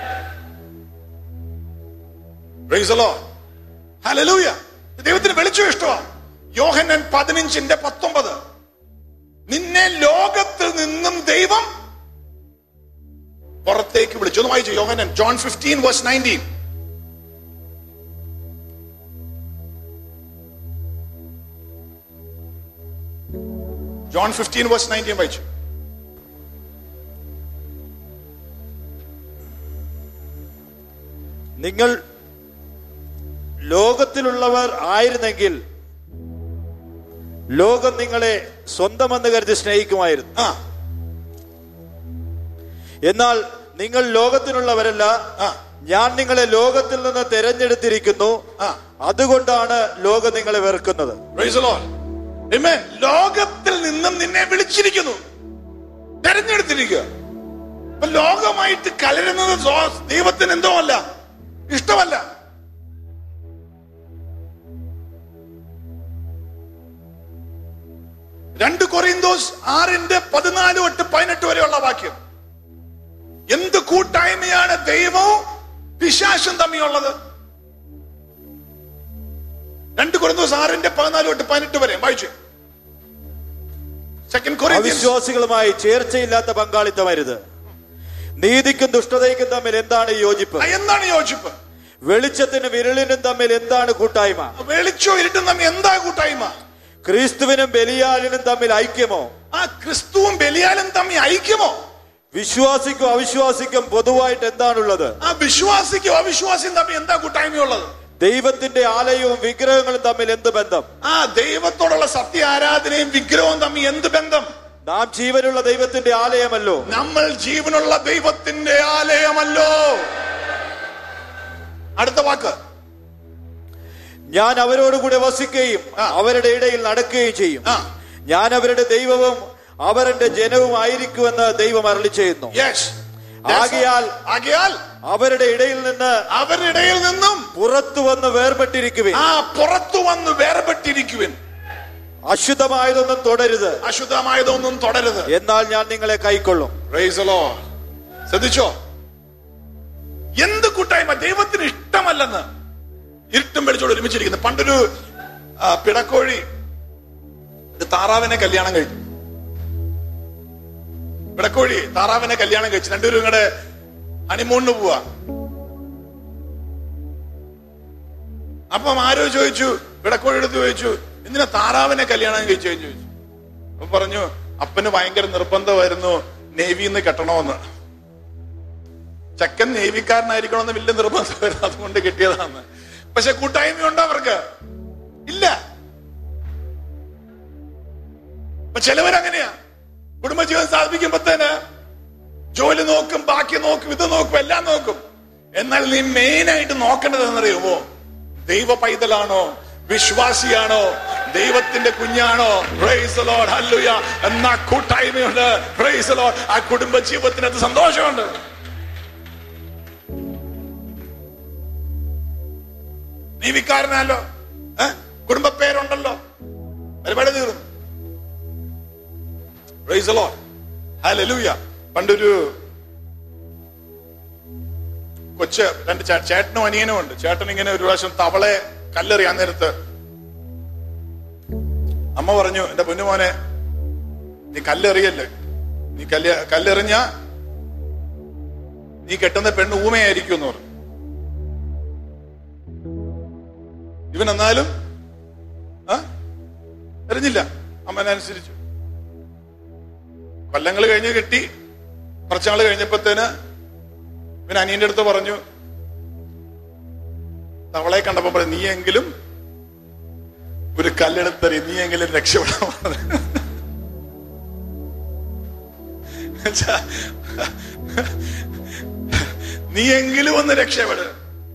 S2: Praise the Lord. Hallelujah. ദൈവത്തിന് വെളിച്ചം ഇഷ്ടമാണ്. യോഹന്നാൻ പതിനഞ്ചിന്റെ പത്തൊമ്പത്. നിന്നെ ലോകത്തിൽ നിന്നും ദൈവം പുറത്തേക്ക് വിളിച്ചു. ഒന്ന് വായിച്ചു Yohannan. John fifteen verse nineteen. John fifteen verse nineteen വായിച്ചു.
S3: നിങ്ങൾ ലോകത്തിലുള്ളവർ ആയിരുന്നെങ്കിൽ ലോകം നിങ്ങളെ സ്വന്തമെന്ന് കരുതി സ്നേഹിക്കുമായിരുന്നു. എന്നാൽ നിങ്ങൾ ലോകത്തിലുള്ളവരല്ല, ഞാൻ നിങ്ങളെ ലോകത്തിൽ നിന്ന് തെരഞ്ഞെടുത്തിരിക്കുന്നു, അതുകൊണ്ടാണ് ലോകം നിങ്ങളെ വെറുക്കുന്നത്.
S2: ലോകത്തിൽ നിന്നും നിന്നെ വിളിച്ചിരിക്കുന്നു, തെരഞ്ഞെടുത്തിരിക്കുക. അപ്പൊ ലോകമായിട്ട് കലരുന്നത് ദൈവത്തിന് എന്തോ അല്ല, ഇഷ്ടമല്ല. രണ്ട് കൊറിന്തോസ് ആറിന്റെ പതിനാല് തൊട്ട് പതിനെട്ട് വരെയുള്ള വാക്യം. എന്ത് കൂട്ടായ്മയാണ് ദൈവവും പിശാചും തമ്മിലുള്ളത്? രണ്ട് കൊറിന്തോസ് ആറിന്റെ പതിനാല് തൊട്ട് പതിനെട്ട് വരെ വായിച്ചു.
S3: അവിശ്വാസികളുമായി ചേർച്ചയില്ലാത്ത പങ്കാളിത്തമരുത്. നീതിക്കും ദുഷ്ടതയ്ക്കും തമ്മിൽ എന്താണ് യോജിപ്പ്?
S2: എന്താണ് യോജിപ്പ്?
S3: വെളിച്ചത്തിനും ഇരുളിനും തമ്മിൽ എന്താണ് കൂട്ടായ്മ?
S2: വെളിച്ചവും ഇരുട്ടും തമ്മിൽ എന്താ കൂട്ടായ്മ?
S3: ക്രിസ്തുവിനും ബലിയാലിനും തമ്മിൽ ഐക്യമോ?
S2: ആ ക്രിസ്തുവും ബലിയാലും തമ്മിൽ ഐക്യമോ?
S3: വിശ്വാസിക്കും അവിശ്വാസിക്കും പൊതുവായിട്ട് എന്താണുള്ളത്?
S2: ആ വിശ്വാസിക്കും അവിശ്വാസിക്കും തമ്മിൽ എന്താ കൂട്ടായ്മയുള്ളത്?
S3: ദൈവത്തിന്റെ ആലയവും വിഗ്രഹങ്ങളും തമ്മിൽ എന്ത് ബന്ധം?
S2: ആ ദൈവത്തോടുള്ള സത്യ ആരാധനയും വിഗ്രഹവും തമ്മിൽ എന്ത് ബന്ധം?
S3: നാം ജീവനുള്ള ദൈവത്തിന്റെ ആലയമല്ലോ.
S2: നമ്മൾ ജീവനുള്ള ദൈവത്തിന്റെ ആലയമല്ലോ. അടുത്ത വാക്ക്.
S3: ഞാൻ അവരോടുകൂടെ വസിക്കുകയും അവരുടെ ഇടയിൽ നടക്കുകയും ചെയ്യും. ഞാൻ അവരുടെ ദൈവവും അവരുടെ ജനവും ആയിരിക്കുമെന്ന് ദൈവം അരുളി ചെയ്യുന്നു. ആകയാൽ
S2: ആകയാൽ
S3: അവരുടെ ഇടയിൽ നിന്ന്
S2: അവരുടെ ഇടയിൽ നിന്നും
S3: പുറത്തു വന്ന് വേർപെട്ടിരിക്കുവിൻ.
S2: ആ പുറത്തു വന്ന് വേർപെട്ടിരിക്കുവിൻ.
S3: അശുദ്ധമായതൊന്നും തുടരുത്,
S2: അശുദ്ധമായതൊന്നും തുടരുത്,
S3: എന്നാൽ ഞാൻ നിങ്ങളെ കൈക്കൊള്ളും.
S2: Praise the Lord. ശ്രദ്ധിച്ചോ? എന്ത് കൂട്ടായ്മ ദൈവത്തിന് ഇഷ്ടമല്ലെന്ന് ഇരുട്ടും വെളിച്ചോട് ഒരുമിച്ചിരിക്കുന്നു. പണ്ടൊരു പിടക്കോഴി താറാവിനെ കല്യാണം കഴിച്ചു. പിടക്കോഴി താറാവിനെ കല്യാണം കഴിച്ചു. രണ്ടുപേരും ഇങ്ങടെ ഹണിമൂണിന് പോവാ. അപ്പം ആരോ ചോദിച്ചു, പിടക്കോഴി എടുത്ത് ചോദിച്ചു, എന്തിനാ താറാവിനെ കല്യാണം കഴിച്ചു ചോദിച്ചു. അപ്പൊ പറഞ്ഞു, അപ്പന് ഭയങ്കര നിർബന്ധമായിരുന്നു നേവിന്ന് കെട്ടണമെന്ന്. ചക്കൻ നേവിക്കാരനായിരിക്കണമെന്ന് വലിയ നിർബന്ധം, അതുകൊണ്ട് കിട്ടിയതാണ്. പക്ഷെ കൂട്ടായ്മയുണ്ടോ അവർക്ക്? ഇല്ല. ചിലവരങ്ങനെയാ, കുടുംബജീവൻ സാധിപ്പിക്കുമ്പോഴത്തേന് ജോലി നോക്കും, ബാക്കി നോക്കും, ഇത് നോക്കും, എല്ലാം നോക്കും. എന്നാൽ നീ മെയിൻ ആയിട്ട് നോക്കേണ്ടത് എന്നറിയുമോ? ദൈവ പൈതലാണോ, വിശ്വാസിയാണോ, ദൈവത്തിന്റെ കുഞ്ഞാണോ? Praise the Lord, hallelujah. എന്നാ കൂട്ടായ്മയുണ്ട്, പ്രൈസ് ദി ലോർഡ്. ആ കുടുംബ ജീവിതത്തിനകത്ത് സന്തോഷമുണ്ട്. നീ വിക്കാരനല്ലോ, കുടുംബ പേരുണ്ടല്ലോ, പരിപാടി തീർന്നു. Praise the Lord, hallelujah. പണ്ടൊരു കൊച്ച്, രണ്ട് ചേട്ടനും അനിയനും ഉണ്ട്. ചേട്ടൻ ഇങ്ങനെ ഒരു പ്രാവശ്യം തവളെ കല്ലെറിയാൻ നേരത്ത് അമ്മ പറഞ്ഞു, എന്റെ പൊന്നുമോനെ, നീ കല്ലെറിയല്ലേ, നീ കല്ല് കല്ലെറിഞ്ഞ നീ കെട്ടുന്ന പെണ്ണ് ഊമയായിരിക്കും എന്ന് പറഞ്ഞു. ഇവൻ എന്നാലും ആ എറിഞ്ഞില്ല. അമ്മനനുസരിച്ചു. കൊല്ലങ്ങൾ കഴിഞ്ഞ് കിട്ടി. കുറച്ചാള് കഴിഞ്ഞപ്പോഴത്തേന് ഇവൻ അനിയന്റെ അടുത്ത് പറഞ്ഞു, തവളെ കണ്ടപ്പോ പറഞ്ഞു, നീയെങ്കിലും ഒരു കല്ലെടുത്തറി, നീയെങ്കിലും രക്ഷപ്പെടാൻ. നീയെങ്കിലും ഒന്ന് രക്ഷപ്പെട്.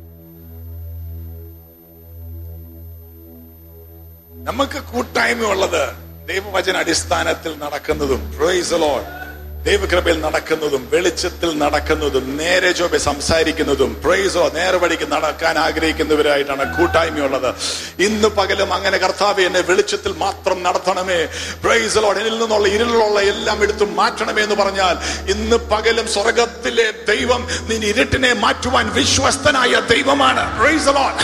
S2: നമുക്ക് കൂട്ടായ്മയുള്ളത് ദൈവവചന അടിസ്ഥാനത്തിൽ നടക്കുന്നതും, പ്രൈസ് ദി ലോർഡ്, ദൈവകൃപയിൽ നടക്കുന്നതും, വെളിച്ചത്തിൽ നടക്കുന്നതും, നേരെ ചൊവ്വെ സംസാരിക്കുന്നതും, പ്രൈസോ നേർവഴിക്ക് നടക്കാൻ ആഗ്രഹിക്കുന്നവരായിട്ടാണ് കൂട്ടായ്മയുള്ളത്. ഇന്ന് പകലും അങ്ങനെ കർത്താവേ എന്നെ വെളിച്ചത്തിൽ മാത്രം നടത്തണമേ, പ്രൈസ് ദി ലോർഡ്, എന്നിൽ നിന്നുള്ള ഇരുളിലുള്ള എല്ലാം എടുത്തു മാറ്റണമേ എന്ന് പറഞ്ഞാൽ, ഇന്ന് പകലും സ്വർഗത്തിലെ ദൈവം നിന്റെ ഇരുട്ടിനെ മാറ്റുവാൻ വിശ്വസ്തനായ ദൈവമാണ്. Praise the Lord.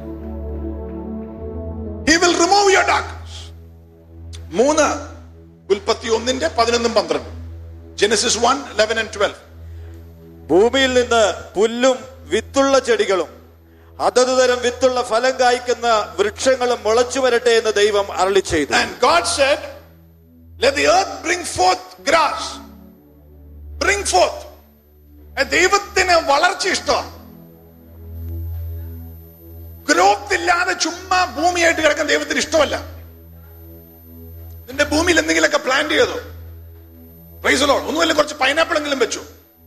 S2: He will remove your darkness. മൂന്ന് ഉൽപ്പത്തി ഒന്നിന്റെ പതിനൊന്നും പന്ത്രണ്ടും. Genesis one eleven and twelve.
S3: ഭൂമിയിൽ നിന്ന് പുല്ലും വിത്തുള്ള ചെടികളും അതത് തരം വിത്തുള്ള ഫലം കായ്ക്കുന്ന വൃക്ഷങ്ങളും മുളച്ചു വരട്ടെ എന്ന് ദൈവം അരുളി ചെയ്തു.
S2: And God said, let the earth bring forth grass. Bring forth. ദൈവത്തിന് വളർച്ച ഇഷ്ടമാണ്. ഗ്രോത്ത് ഇല്ലാതെ ചുമ്മാ ഭൂമിയായിട്ട് കിടക്കാൻ ദൈവത്തിന് ഇഷ്ടമല്ല. നിന്റെ ഭൂമിയിൽ എന്തെങ്കിലുമൊക്കെ പ്ലാന്റ് ചെയ്തോ, പ്രൈസ് ദി ലോർഡ്, ഒന്നുമല്ല കുറച്ച് പൈനാപ്പിൾ എങ്കിലും വെച്ചു.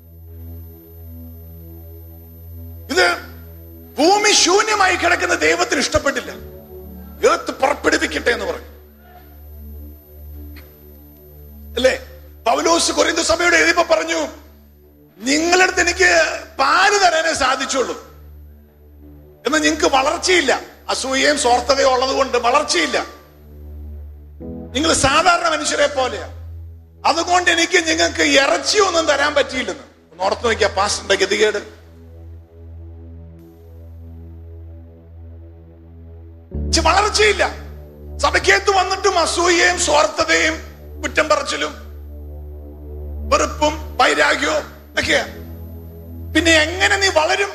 S2: ഇത് ഭൂമി ശൂന്യമായി കിടക്കുന്ന ദൈവത്തിന് ഇഷ്ടപ്പെട്ടില്ല. എർത്ത് പുറപ്പെടുവിക്കട്ടെ എന്ന് പറഞ്ഞു, അല്ലേ? പൗലോസ് കൊരിന്ത സഭയോട് എഴുതിയപ്പോ പറഞ്ഞു, നിങ്ങളടുത്ത് എനിക്ക് പാല് തരാനേ സാധിച്ചുള്ളൂ, എന്നാൽ നിങ്ങൾക്ക് വളർച്ചയില്ല. അസൂയയും സ്വാർത്ഥതയും ഉള്ളത് കൊണ്ട് വളർച്ചയില്ല. നിങ്ങൾ സാധാരണ മനുഷ്യരെ പോലെയാ, അതുകൊണ്ട് എനിക്ക് നിങ്ങൾക്ക് ഇറച്ചിയൊന്നും തരാൻ പറ്റിയില്ലെന്ന്. ഒന്ന് ഓർത്ത് നോക്കിയാ പാസ്റ്ററിന്റെ ഗതികേട്. വളർച്ചയില്ല. സഭയ്ക്കകത്ത് വന്നിട്ടും അസൂയയും സ്വാർത്ഥതയും കുറ്റം പറച്ചിലും വെറുപ്പും വൈരാഗ്യവും ഒക്കെയാ. പിന്നെ എങ്ങനെ നീ വളരും?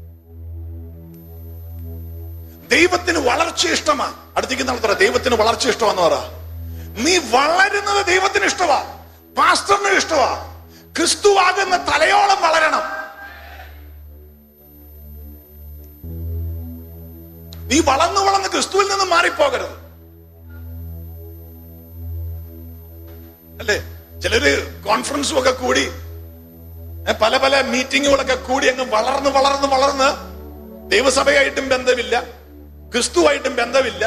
S2: ദൈവത്തിന് വളർച്ച ഇഷ്ടമാ. അടുത്തേക്ക് നമ്മൾ പറ, ദൈവത്തിന് വളർച്ച ഇഷ്ടമാന്ന് പറ. നീ വളരുന്നത് ദൈവത്തിന് ഇഷ്ടമാ, പാസ്റ്ററിന് ഇഷ്ടമാ. ക്രിസ്തുവാകുന്ന തലയോളം വളരണം. നീ വളർന്നു വളർന്ന് ക്രിസ്തുവിൽ നിന്ന് മാറിപ്പോകരുത്, അല്ലേ? ചിലര് കോൺഫറൻസും ഒക്കെ കൂടി, പല പല മീറ്റിങ്ങുകളൊക്കെ കൂടി അങ്ങ് വളർന്ന് വളർന്ന് വളർന്ന് ദൈവസഭയായിട്ടും ബന്ധമില്ല, ക്രിസ്തുവായിട്ടും ബന്ധമില്ല.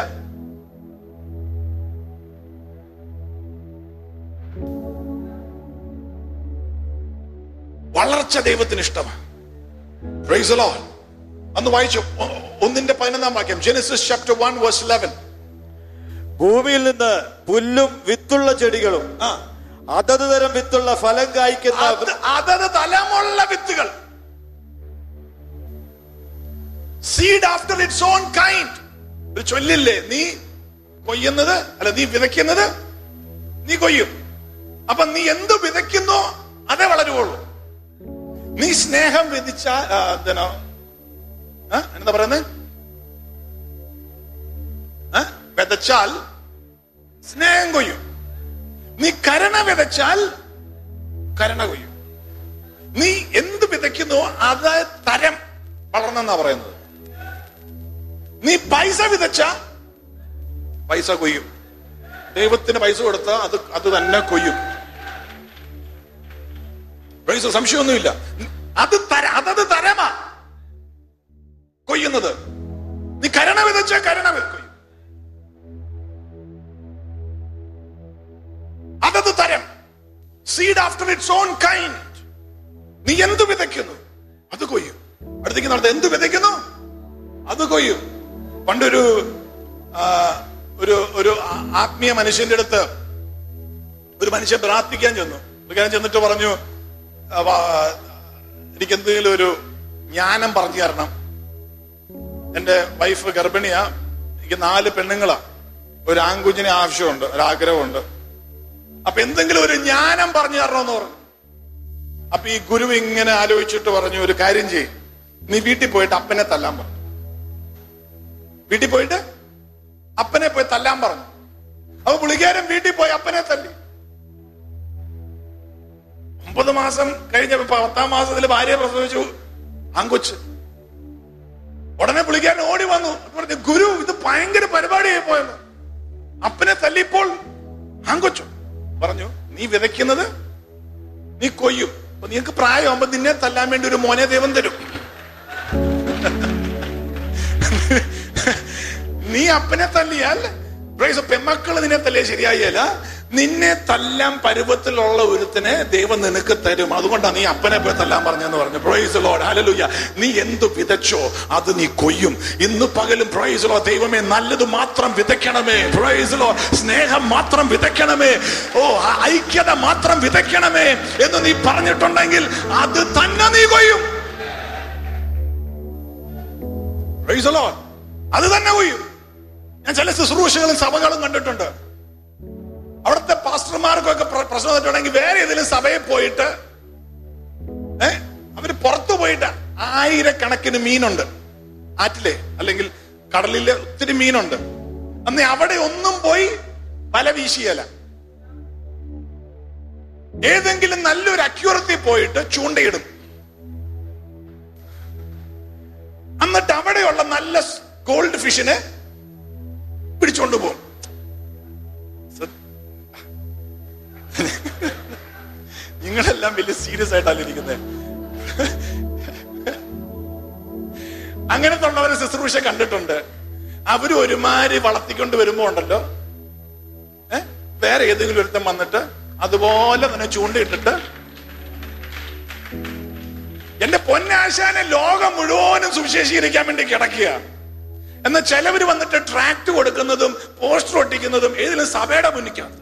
S2: വളർച്ച ദൈവത്തിന് ഇഷ്ടമാണ്. Praise the Lord. അന്ന് വായിച്ചു ഒന്നിന്റെ പതിനൊന്നാം വാക്യം, Genesis chapter one verse eleven.
S3: ഭൂമിയിൽ നിന്ന് പുല്ലും വിത്തുള്ള ചെടികളും അതത് തരം വിത്തുള്ള ഫലം കായ്ക്കുന്ന
S2: അതത് തലമുള്ള വിത്തുകൾ, seed after its own kind. ഒരു ചൊല്ലില്ലേ, നീ കൊയ്യുന്നത് അല്ല, നീ വിതയ്ക്കുന്നത് നീ കൊയ്യും. അപ്പൊ നീ എന്ത് വിതയ്ക്കുന്നോ അതേ വളരുള്ളൂ. നീ സ്നേഹം വിധിച്ചാൽ എന്താ പറയുന്നത്, വിതച്ചാൽ സ്നേഹം കൊയ്യും. നീ കരുണ വിതച്ചാൽ കരുണ കൊയ്യും. നീ എന്ത് വിതയ്ക്കുന്നോ അത് തരം വളർന്നെന്നാ പറയുന്നത്. നീ പൈസ വിതച്ച പൈസ കൊയ്യും. ദൈവത്തിന് പൈസ കൊടുത്താൽ അത് അത് തന്നെ കൊയ്യും. പൈസ സംശയമൊന്നുമില്ല. അത് തര അതത് തരമാ കൊയ്യുന്നത്. നീ കരുണ വിതച്ച കരുണ കൊയ്യും. അതത് തരം. Seed after its own kind. നീ എന്ത് വിതയ്ക്കുന്നു അത് കൊയ്യും. അടുത്തേക്ക് നടത്ത എന്ത് വിതയ്ക്കുന്നു അത് കൊയ്യും. പണ്ടൊരു ഒരു ഒരു ആത്മീയ മനുഷ്യന്റെ അടുത്ത് ഒരു മനുഷ്യൻ പ്രാർത്ഥിക്കാൻ ചെന്നു. ചെന്നിട്ട് പറഞ്ഞു, എനിക്ക് എന്തെങ്കിലും ഒരു ജ്ഞാനം പറഞ്ഞു തരണം. എന്റെ വൈഫ് ഗർഭിണിയാ, എനിക്ക് നാല് പെണ്ണുങ്ങളാ, ഒരു ആൺകുഞ്ഞിനെ ആവശ്യമുണ്ട്, ഒരാഗ്രഹമുണ്ട്. അപ്പൊ എന്തെങ്കിലും ഒരു ജ്ഞാനം പറഞ്ഞു തരണമെന്ന് പറഞ്ഞു. അപ്പൊ ഈ ഗുരു ഇങ്ങനെ ആലോചിച്ചിട്ട് പറഞ്ഞു, ഒരു കാര്യം ചെയ്യും, നീ വീട്ടിൽ പോയിട്ട് അപ്പനെ തല്ലാൻ പറഞ്ഞു. വീട്ടിൽ പോയിട്ട് അപ്പനെ പോയി തല്ലാൻ പറഞ്ഞു. അപ്പൊ പുള്ളിക്കാരൻ വീട്ടിൽ പോയി അപ്പനെ തല്ലി. ഒമ്പത് മാസം കഴിഞ്ഞപ്പോ പത്താം മാസത്തിൽ ഭാര്യ പ്രസവിച്ചു, ആങ്കൊച്ച്. ഉടനെ പുള്ളിക്കാരൻ ഓടി വന്നു, പറഞ്ഞു, ഗുരു ഇത് ഭയങ്കര പരിപാടിയായി പോയത്, അപ്പനെ തല്ലിപ്പോൾ ആങ്കൊച്ചു. പറഞ്ഞു, നീ വിതയ്ക്കുന്നത് നീ കൊയ്യും. അപ്പൊ നിനക്ക് പ്രായമാകുമ്പോ നിന്നെ തല്ലാൻ വേണ്ടി ഒരു മോനെ ദൈവം തരും. നീ അപ്പനെ തല്ലിയാൽ പെമ്മക്കള് നിന്നെ തല്ലിയാൽ ശരിയായല്ല, നിന്നെ തല്ലാൻ പരുവത്തിലുള്ള ഒരുത്തിനെ ദൈവം നിനക്ക് തരും. അതുകൊണ്ടാണ് നീ അപ്പനെ പോയി തല്ലാൻ പറഞ്ഞെന്ന് പറഞ്ഞു. Praise the Lord, hallelujah. നീ എന്ത് വിതച്ചോ അത് നീ കൊയ്യും. ഇന്ന് പകലും പ്രൈസ് ദി ലോർഡ്, ദൈവമേ നല്ലത് മാത്രം വിതയ്ക്കണമേ. പ്രൈസ് ദി ലോർഡ്, സ്നേഹം മാത്രം വിതയ്ക്കണമേ, ഓ ഐക്യത മാത്രം വിതയ്ക്കണമേ എന്ന് നീ പറഞ്ഞിട്ടുണ്ടെങ്കിൽ അത് തന്നെ നീ കൊയ്യും. പ്രൈസ് ദി ലോർഡ്, അത് തന്നെ കൊയ്യും. ഞാൻ ചില ശുശ്രൂഷകളും സഭകളും കണ്ടിട്ടുണ്ട്. അവിടുത്തെ പാസ്റ്റർമാർക്കൊക്കെ പ്രശ്നം വന്നിട്ടുണ്ടെങ്കിൽ വേറെ ഏതെങ്കിലും സഭയിൽ പോയിട്ട് ഏഹ് അവര് പുറത്തു പോയിട്ട് ആയിരക്കണക്കിന് മീനുണ്ട് ആറ്റിലെ അല്ലെങ്കിൽ കടലിലെ ഒത്തിരി മീനുണ്ട്. അന്ന് അവിടെ ഒന്നും പോയി വല വീശിയല്ല, ഏതെങ്കിലും നല്ലൊരു അക്യൂറത്തിൽ പോയിട്ട് ചൂണ്ടയിടും. എന്നിട്ട് അവിടെയുള്ള നല്ല ഗോൾഡ് ഫിഷിനെ പിടിച്ചോണ്ട് പോകും. നിങ്ങളെല്ലാം വലിയ സീരിയസ് ആയിട്ടല്ല ഇരിക്കുന്നത്. അങ്ങനത്തെ ഉള്ളവരെ ശുശ്രൂഷ കണ്ടിട്ടുണ്ട്. അവര് ഒരുമാതിരി വളർത്തിക്കൊണ്ട് വരുമ്പോ ഉണ്ടല്ലോ, ഏഹ് വേറെ ഏതെങ്കിലും ഒരുത്തം വന്നിട്ട് അതുപോലെ തന്നെ ചൂണ്ടയിട്ടിട്ട്, എന്റെ പൊന്നാശാനെ ലോകം മുഴുവനും സുവിശേഷീകരിക്കാൻ വേണ്ടി കിടക്കുക. എന്നാൽ ചിലവര് വന്നിട്ട് ട്രാക്ട് കൊടുക്കുന്നതും പോസ്റ്റർ ഒട്ടിക്കുന്നതും ഏതെങ്കിലും സഭയുടെ മുന്നിക്കാണ്.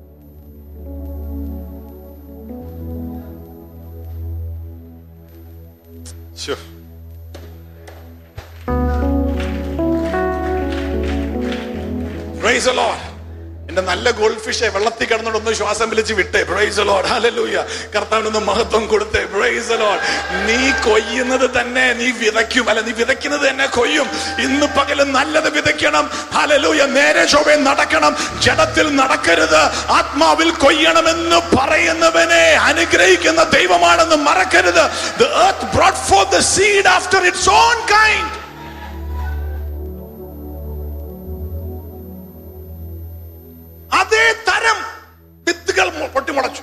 S2: Praise the Lord. എന്റെ നല്ല ഗോൾഡ് ഫിഷെ വെള്ളത്തിൽ കിടന്നോടൊന്ന് ശ്വാസം വിളിച്ച് വിട്ടേ. Praise the Lord, hallelujah. കർത്താവിനൊന്ന് മഹത്വം കൊടുത്തേ. Praise the Lord. നീ കൊയ്യുന്നത് തന്നെ നീ വിതയ്ക്കും, അല്ല നീ വിതയ്ക്കുന്നത് തന്നെ കൊയ്യും. ഇന്ന് പകലും നല്ലത് വിതയ്ക്കണം. ഹല്ലേലൂയ. നേരെ ചൊവ്വേ നടക്കണം, ജഡത്തിൽ നടക്കരുത്, ആത്മാവിൽ കൊയ്യണമെന്ന് പറയുന്നവനെ അനുഗ്രഹിക്കുന്ന ദൈവമാണെന്ന് മറക്കരുത്. The earth brought forth the seed after its own kind. അതേ തരം വിത്തുകൾ പൊട്ടിമുളച്ചു.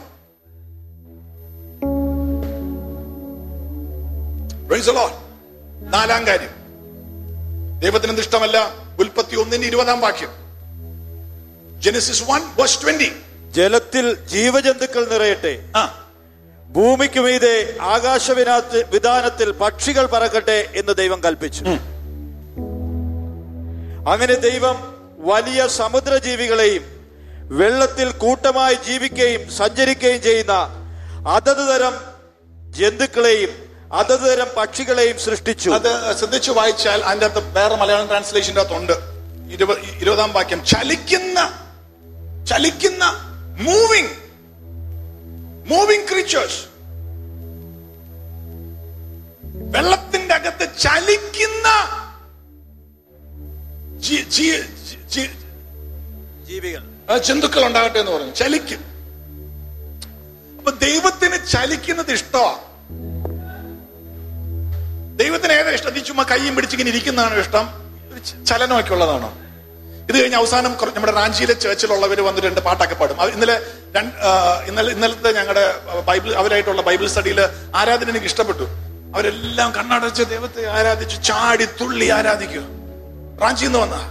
S2: Praise the Lord. നാലാം കാര്യം, ദൈവത്തിന് എന്ത് ഇഷ്ടമല്ല? ഉൽപ്പത്തി ഒന്നിന്റെ ഇരുപതാം വാക്യം, ജെനസിസ് വൺ വേഴ്സ് ട്വന്റി.
S3: ജലത്തിൽ ജീവജന്തുക്കൾ നിറയട്ടെ, ഭൂമിക്ക് മീതെ ആകാശ വിധാനത്തിൽ പക്ഷികൾ പറക്കട്ടെ എന്ന് ദൈവം കൽപ്പിച്ചു. അങ്ങനെ ദൈവം വലിയ സമുദ്രജീവികളെയും വെള്ളത്തിൽ കൂട്ടമായി ജീവിക്കുകയും സഞ്ചരിക്കുകയും ചെയ്യുന്ന അതത് തരം ജന്തുക്കളെയും അതത് തരം പക്ഷികളെയും സൃഷ്ടിച്ചു.
S2: അത് ശ്രദ്ധിച്ചു വായിച്ചാൽ അതിന്റെ അകത്ത് വേറെ മലയാളം ട്രാൻസ്ലേഷൻ്റെ അകത്തുണ്ട്. ഇരുപതാം വാക്യം, ചലിക്കുന്ന ചലിക്കുന്ന മൂവിങ് മൂവിങ് ക്രീച്ചേഴ്സ്. വെള്ളത്തിന്റെ അകത്ത് ചലിക്കുന്ന
S3: ജീവികൾ,
S2: ജന്തുക്കൾ ഉണ്ടാകട്ടെ എന്ന് പറഞ്ഞു. ചലിക്കും. അപ്പൊ ദൈവത്തിന് ചലിക്കുന്നത് ഇഷ്ടമാണ്. ദൈവത്തിന് ഏതാ ഇഷ്ടം? നീ ചുമ്മാ കൈയും പിടിച്ചിങ്ങനെ ഇരിക്കുന്നതാണോ ഇഷ്ടം? ചലനമൊക്കെ ഉള്ളതാണോ? ഇത് കഴിഞ്ഞ് അവസാനം നമ്മുടെ റാഞ്ചിയിലെ ചേർച്ചിലുള്ളവർ വന്ന് രണ്ട് പാട്ടൊക്കെ പാടും. ഇന്നലെ ഇന്നലെ ഇന്നലത്തെ ഞങ്ങളുടെ ബൈബിൾ അവരായിട്ടുള്ള ബൈബിൾ സ്റ്റഡിയിൽ ആരാധന എനിക്ക് ഇഷ്ടപ്പെട്ടു. അവരെല്ലാം കണ്ണടച്ച് ദൈവത്തെ ആരാധിച്ചു, ചാടി തുള്ളി ആരാധിക്കുക. റാഞ്ചിയിൽ നിന്ന് വന്ന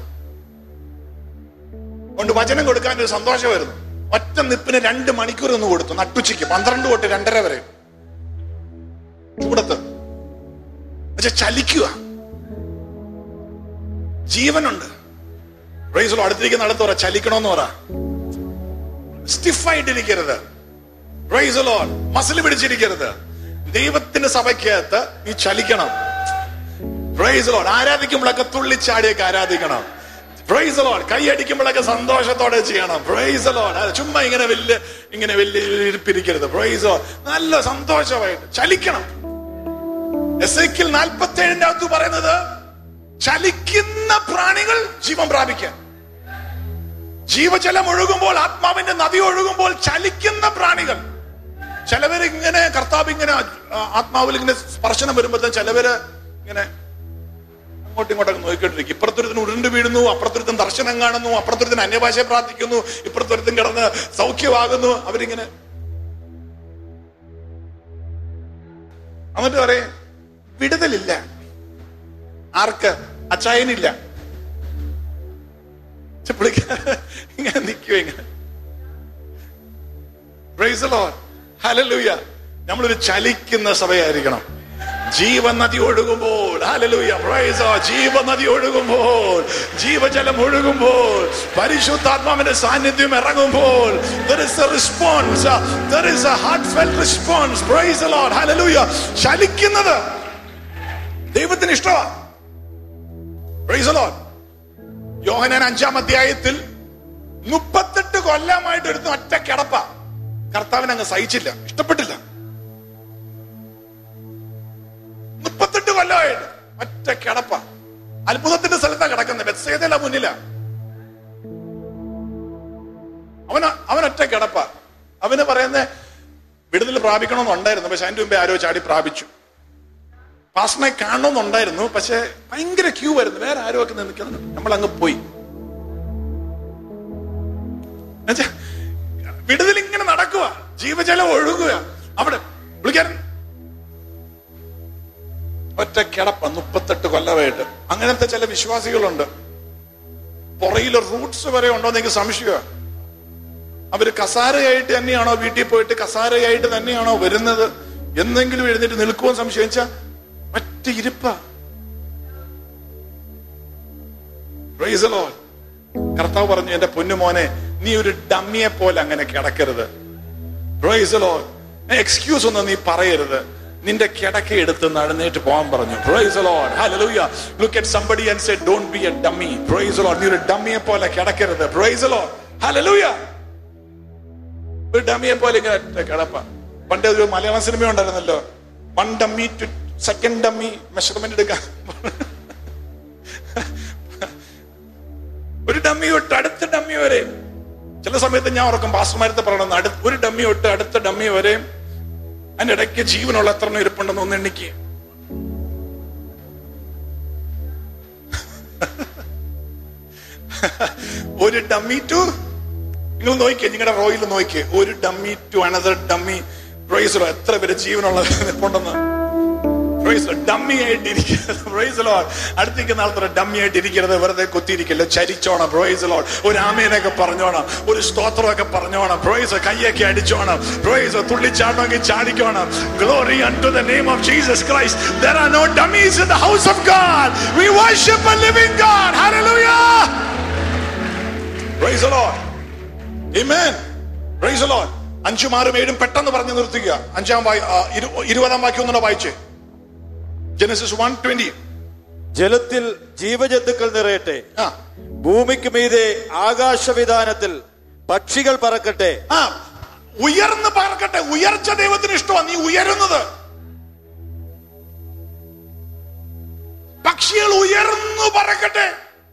S2: കൊണ്ട് വചനം കൊടുക്കാൻ ഒരു സന്തോഷമായിരുന്നു. ഒറ്റ നിപ്പിന് രണ്ട് മണിക്കൂർ ഒന്ന് കൊടുത്തു. നട്ടുച്ചയ്ക്ക് പന്ത്രണ്ട് തൊട്ട് രണ്ടര വരെ ചൂടത്ത്. പക്ഷെ ചലിക്കുക, ജീവനുണ്ട്. Praise Lord. അടുത്തിരിക്കുന്ന അടുത്ത് പറ, ചലിക്കണമെന്ന് പറ. സ്റ്റിഫായിട്ടിരിക്കരുത്. Praise Lord. മസിൽ പിടിച്ചിരിക്കരുത്. ദൈവത്തിന്റെ സഭയ്ക്കകത്ത് നീ ചലിക്കണം. Praise Lord. ആരാധിക്കുമ്പോഴൊക്കെ തുള്ളിച്ചാടിയൊക്കെ ആരാധിക്കണം. Praise Lord. കൈയടിക്കുമ്പോഴൊക്കെ സന്തോഷത്തോടെ ചെയ്യണം. Praise Lord. ചുമ്മാ ഇങ്ങനെ വലിയ ഇങ്ങനെ വലിയ ഇരിപ്പിരിക്കരുത്. Praise Lord. നല്ല സന്തോഷമായിട്ട് ചലിക്കണം. എസേക്കിയേൽ നാൽപ്പത്തി ഏഴിന്റെ അകത്ത് പറയുന്നത് ചലിക്കുന്ന പ്രാണികൾ ജീവൻ പ്രാപിക്കാൻ. ജീവജലം ഒഴുകുമ്പോൾ, ആത്മാവിന്റെ നദി ഒഴുകുമ്പോൾ ചലിക്കുന്ന പ്രാണികൾ. ചിലവര് ഇങ്ങനെ കർത്താവ് ഇങ്ങനെ ആത്മാവിൽ ഇങ്ങനെ സ്പർശനം വരുമ്പോഴത്തെ ചിലവര് ഇങ്ങനെ അങ്ങോട്ടും ഇങ്ങോട്ടൊക്കെ നോക്കിക്കൊണ്ടിരിക്കും. ഇപ്പുറത്തൊരുത്തിന് ഉരുണ്ട് വീഴുന്നു, അപ്പുറത്തൊരുത്തിന് ദർശനം കാണുന്നു, അപ്പുറത്തൊരുത്തിന് അന്യഭാഷ പ്രാർത്ഥിക്കുന്നു, ഇപ്പുറത്തൊരുത്തും കിടന്ന് സൗഖ്യമാകുന്നു. അവരിങ്ങനെ എന്നിട്ട് പറയും വിടുതലില്ല. ആർക്ക്? അച്ചായനില്ല. ഇങ്ങനെ നിൽക്കുക ഇങ്ങനെ. Praise the Lord. ഹല്ലേലൂയ. നമ്മളൊരു ചലിക്കുന്ന സഭയായിരിക്കണം. ജീവനദി ഒഴുകുമ്പോൾ, ഹല്ലേലൂയ, പ്രൈസ് ദി ലോർഡ്, ജീവനദി ഒഴുകുമ്പോൾ, ജീവജലം ഒഴുകുമ്പോൾ, പരിശുദ്ധാത്മാവിന്റെ സാന്നിധ്യം ഇറങ്ങുമ്പോൾ, there is a response, there is a heartfelt response. Praise the Lord. Hallelujah. ചലിക്കുന്നത് ദൈവത്തിന് ഇഷ്ടമാണ്. Praise the Lord. യോഹന്നാൻ അഞ്ചാം അധ്യായത്തിൽ മുപ്പത്തെട്ട് കൊല്ലമായിട്ട് എടുത്ത് ഒറ്റ കിടപ്പ. കർത്താവിനെ അങ്ങ് സഹിച്ചില്ല, ഇഷ്ടപ്പെട്ടില്ല. മുപ്പത്തെട്ട് കൊല്ലമായിട്ട് ഒറ്റ കിടപ്പ. അത്ഭുതത്തിന്റെ സ്ഥലത്താണ് കിടക്കുന്നത്. ബെത്സേദയുടെ മുന്നില അവന അവൻ ഒറ്റ കിടപ്പ. അവന് പറയുന്ന വിടുതൽ പ്രാപിക്കണമെന്നുണ്ടായിരുന്നു, പക്ഷെ അതിന്റെ മുമ്പേ ആരോ ചാടി പ്രാപിച്ചു. പാസ്റ്ററിനെ കാണണമെന്നുണ്ടായിരുന്നു, പക്ഷെ ഭയങ്കര ക്യൂ വരുന്നു, വേറെ ആരോ ഒക്കെ നിൽക്കുന്നു. നമ്മൾ അങ്ങ് പോയി. വിടുതൽ ഇങ്ങനെ നടക്കുക, ജീവജലം ഒഴുകുക. അവിടെ വിളിക്കാൻ ഒറ്റ കിടപ്പ മുപ്പത്തെട്ട് കൊല്ലമായിട്ട്. അങ്ങനത്തെ ചില വിശ്വാസികളുണ്ട്. പുറയിലെ റൂട്ട്സ് വരെ ഉണ്ടോ എന്ന് എനിക്ക് സംശയമാണ്. അവര് കസാരയായിട്ട് തന്നെയാണോ വീട്ടിൽ പോയിട്ട് കസാരയായിട്ട് തന്നെയാണോ വരുന്നത്? എന്തെങ്കിലും എഴുന്നേറ്റ് നിൽക്കുമെന്ന് സംശയിച്ച മറ്റേ ഇരിപ്പ. Praise the Lord. കർത്താവ് പറഞ്ഞു, എന്റെ പൊന്നുമോനെ, നീ ഒരു ഡമ്മിയെ പോലെ അങ്ങനെ കിടക്കരുത്. Praise the Lord. എക്സ്ക്യൂസ് ഒന്നും നീ പറയരുത്. നിന്റെ കിടക്ക എടുത്ത് നടന്നേറ്റ് പോകാൻ പറഞ്ഞു. Praise the Lord. Hallelujah. Look at somebody and say don't be a dummy. Praise the Lord. നീ ഒരു ഡമ്മിയെ പോലെ കിടക്കരുത്. Praise the Lord. ഹല്ലേലൂയ. ഒരു ഡമ്മിയെ പോലെ ഇങ്ങനെ കിടപ്പ. പണ്ട് ഒരു മലയാളം സിനിമ ഉണ്ടായിരുന്നല്ലോ, one dummy two second dummy measurement എടുക്കാൻ. ഒരു ഡമ്മി തൊട്ട് അടുത്ത ഡമ്മി വരെ. ചില സമയത്ത് ഞാൻ ഓർക്കും പാസ്റ്റർമാരത്തെ പറയണം, ഒരു ഡമ്മി തൊട്ട് അടുത്ത ഡമ്മി വരെ അതിന്റെ ഇടയ്ക്ക് ജീവനുള്ള എത്ര എണ്ണം ഇരിപ്പുണ്ടെന്ന് ഒന്ന് എണ്ണിക്ക്. ഒരു ഡമ്മി ടു, നിങ്ങൾ നോക്കിക്കേ, നിങ്ങളുടെ റോയിൽ നോക്കിക്കേ, ഒരു dummy to another dummy. Praise Lord. എത്ര പേര് ജീവനുള്ള ഇരിപ്പുണ്ടെന്ന്. ഡമ്മി ആയിട്ട് ഇരിക്കരുത്. Praise Lord. അടുത്തേക്ക് നാളത്തെ ഡമ്മി ആയിട്ട് ഇരിക്കരുത്. വെറുതെ കുത്തിയിരിക്കില്ല, ചരിച്ചോണം. Praise Lord. ഒരു ആമേനൊക്കെ പറഞ്ഞോണം, ഒരു സ്തോത്രമൊക്കെ പറഞ്ഞോണം. പ്രൈസ് കയ്യൊക്കെ അടിച്ചോണം. പ്രൈസ് തുള്ളിച്ചാടണമെങ്കിൽ ചാടിക്കോണം. Glory unto the name of Jesus Christ. There are no dummies in the house of God. We worship a living God. Hallelujah. Praise the Lord. Amen. Praise the Lord. അഞ്ചും ആറും ഏഴും പെട്ടെന്ന് പറഞ്ഞു നിർത്തുക. അഞ്ചാം ഇരുപതാം വാക്യം ഒന്നുകൂടെ വായിച്ചേ. Genesis one twenty.
S3: ജലത്തിൽ ജീവജന്തുക്കൾ നിറയട്ടെ, ഭൂമിക്ക് മീതെ ആകാശവിധാനത്തിൽ പക്ഷികൾ പറക്കട്ടെ.
S2: ആ ഉയർന്ന് പറക്കട്ടെ. ഉയർച്ച ദൈവത്തിന് ഇഷ്ടമാണ്. നീ ഉയരുന്നത്. പക്ഷികൾ ഉയർന്നു പറക്കട്ടെ.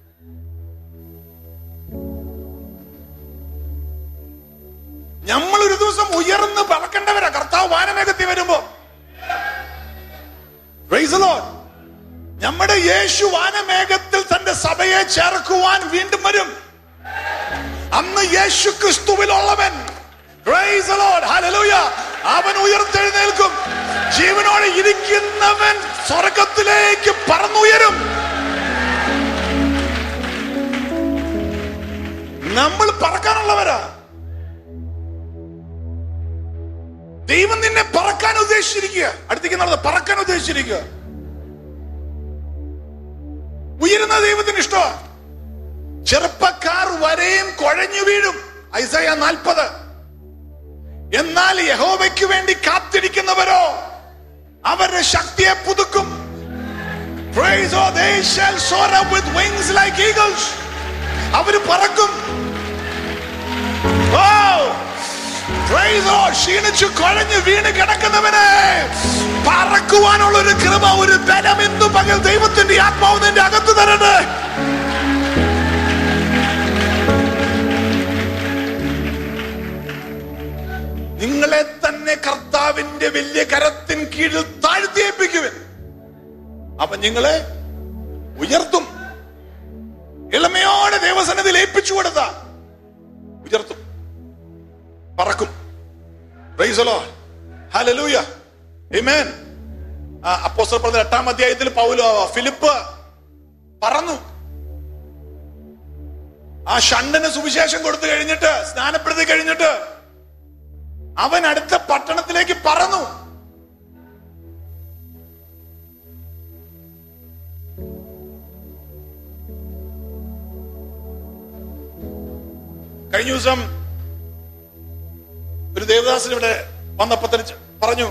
S2: നമ്മൾ ഒരു ദിവസം ഉയർന്ന് പറക്കേണ്ടവരാ. കർത്താവ് വാനമേഘത്തിൽ വരുമ്പോ. Praise the Lord. നമ്മുടെ യേശു വാനമേഘത്തിൽ തന്റെ സഭയെ ചേർക്കുവാൻ വീണ്ടും വരും. അന്ന് യേശു ക്രിസ്തുവിലുള്ളവൻ, പ്രൈസ് ദി ലോർഡ്, ഹല്ലേലൂയ, അവൻ ഉയർത്തെഴുന്നേൽക്കും. ജീവനോടെ ഇരിക്കുന്നവൻ സ്വർഗത്തിലേക്ക് പറന്നുയരും. നമ്മൾ പറക്കാനുള്ളവരാ. ദൈവം നിന്നെ പറക്കാൻ ഉദ്ദേശിച്ചിരിക്കുക. അടുത്തേക്ക് നടന്നത് പറക്കാൻ ഉദ്ദേശിച്ചിരിക്കുക. ഉയരുന്ന ദൈവത്തിന് ഇഷ്ടമാണ്. ചെറുപ്പക്കാർ വരെയും കുഴഞ്ഞു വീഴും. ഐസയ നാൽപ്പത്. എന്നാൽ യഹോവയ്ക്ക് വേണ്ടി കാത്തിരിക്കുന്നവരോ അവരുടെ ശക്തിയെ പുതുക്കും. Praise God, they shall soar up with wings like eagles. അവര് പറക്കും. ക്ഷീണിച്ചു കുഴഞ്ഞു വീണ് കിടക്കുന്നവനെ പറക്കുവാനുള്ള ഒരു കൃപ, ഒരു ബലം ഇന്നു പകൽ ദൈവത്തിന്റെ ആത്മാവ് നിന്റെ അകത്ത് തരട്ടെ. നിങ്ങളെ തന്നെ കർത്താവിന്റെ വലിയ കരത്തിൻ കീഴിൽ താഴ്ത്തിയേൽപ്പിക്കുവിൻ, അവൻ നിങ്ങളെ ഉയർത്തും. ഇളമയോടെ ദൈവസന്നിധിയിൽ ഏൽപ്പിച്ചു കൊടുത്ത ഉയർത്തും, പറക്കും. Praise the Lord, hallelujah, amen. അപ്പോസ്തല പ്രവൃത്തി എട്ടാം അധ്യായത്തിൽ പൗലോ ഫിലിപ്പ് പറന്നു. ആ ഷണ്ടന് സുവിശേഷം കൊടുത്തു കഴിഞ്ഞിട്ട്, സ്നാനപ്പെടുത്തി കഴിഞ്ഞിട്ട് അവൻ അടുത്ത പട്ടണത്തിലേക്ക് പറന്നു. കഴിഞ്ഞ ദിവസം ഒരു ദേവദാസൻ ഇവിടെ വന്നപ്പോ പറഞ്ഞു,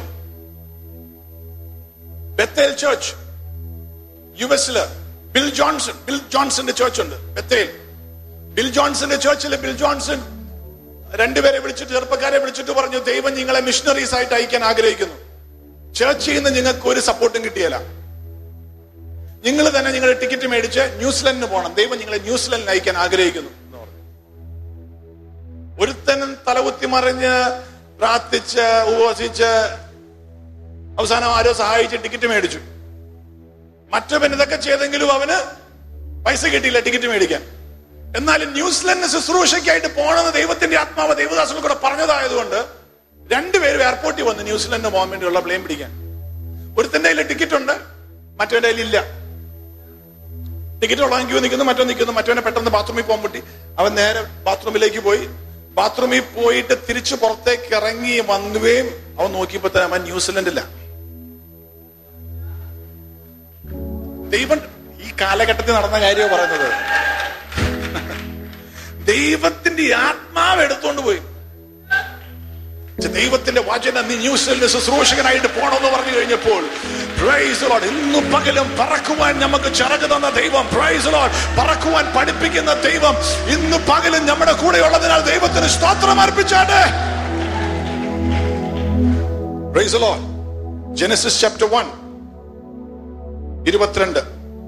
S2: ബെത്തേൽ ചർച്ച് യു എസില് ബിൽ ജോൺസൺ ബിൽ ജോൺസന്റെ ചർച്ച് ഉണ്ട് ബെത്തേൽ. ബിൽ ജോൺസന്റെ ചർച്ചില് ബിൽ ജോൺസൺ രണ്ടുപേരെ വിളിച്ചിട്ട്, ചെറുപ്പക്കാരെ വിളിച്ചിട്ട് പറഞ്ഞു, ദൈവം നിങ്ങളെ മിഷണറീസ് ആയിട്ട് അയക്കാൻ ആഗ്രഹിക്കുന്നു. ചർച്ചിൽ നിന്ന് നിങ്ങൾക്ക് ഒരു സപ്പോർട്ടും കിട്ടിയല്ല. നിങ്ങൾ തന്നെ നിങ്ങളുടെ ടിക്കറ്റ് മേടിച്ച് ന്യൂസിലൻഡിന് പോകണം. ദൈവം നിങ്ങളെ ന്യൂസിലൻഡിൽ അയക്കാൻ ആഗ്രഹിക്കുന്നു എന്ന് പറഞ്ഞു. ഒരുത്തനും തലകുത്തി മറിഞ്ഞ് പ്രാർത്ഥിച്ച് ഉപവസിച്ച് അവസാനം ആരോ സഹായിച്ച് ടിക്കറ്റ് മേടിച്ചു. മറ്റവൻ ഇതൊക്കെ ചെയ്തെങ്കിലും അവന് പൈസ കിട്ടിയില്ല ടിക്കറ്റ് മേടിക്കാൻ. എന്നാലും ന്യൂസിലൻഡ് ശുശ്രൂഷയ്ക്കായിട്ട് പോകണമെന്ന് ദൈവത്തിന്റെ ആത്മാവ് ദേവദാസനെ കൂടെ പറഞ്ഞതായതുകൊണ്ട് രണ്ടുപേരും എയർപോർട്ടിൽ വന്ന് ന്യൂസിലൻഡ് പോകാൻ വേണ്ടിയുള്ള പ്ലെയിൻ പിടിക്കാൻ. ഒരുത്തന്റെ കയ്യിൽ ടിക്കറ്റ് ഉണ്ട്, മറ്റവന്റെ കയ്യിൽ ഇല്ല. ടിക്കറ്റ് ഉള്ളവൻ ക്യൂ നിൽക്കുന്നു, മറ്റോ നിൽക്കുന്നു. മറ്റവനെ പെട്ടെന്ന് ബാത്റൂമിൽ പോകാൻ പറ്റി. അവൻ നേരെ ബാത്റൂമിലേക്ക് പോയി. ബാത്റൂമിൽ പോയിട്ട് തിരിച്ചു പുറത്തേക്ക് ഇറങ്ങി വന്നുകയും അവൻ നോക്കിയപ്പോ തന്നെ അവൻ ന്യൂസിലൻഡില്ല. ദൈവം ഈ കാലഘട്ടത്തിൽ നടന്ന കാര്യമാണ് പറയുന്നത്. ദൈവത്തിന്റെ ആത്മാവ് എടുത്തോണ്ട് പോയി. ദൈവത്തിന്റെ വചനം നീ ന്യൂസിലൻഡ് ശുശ്രൂഷകനായിട്ട് പോണമെന്ന് പറഞ്ഞു കഴിഞ്ഞപ്പോൾ, പ്രൈസ് ദി ലോർഡ്, ഇന്നു പകലും പറക്കുവാൻ നമുക്ക് ചിറക് തന്ന ദൈവം, പ്രൈസ് ദി ലോർഡ്, പറക്കുവാൻ പഠിപ്പിക്കുന്ന ദൈവം ഇന്ന് പകലും നമ്മുടെ കൂടെ ഉള്ളതിനാൽ ദൈവത്തിന് സ്തോത്രം അർപ്പിച്ചാട്ടെ. Praise the Lord. Genesis chapter one ഇരുപത്തിരണ്ട്.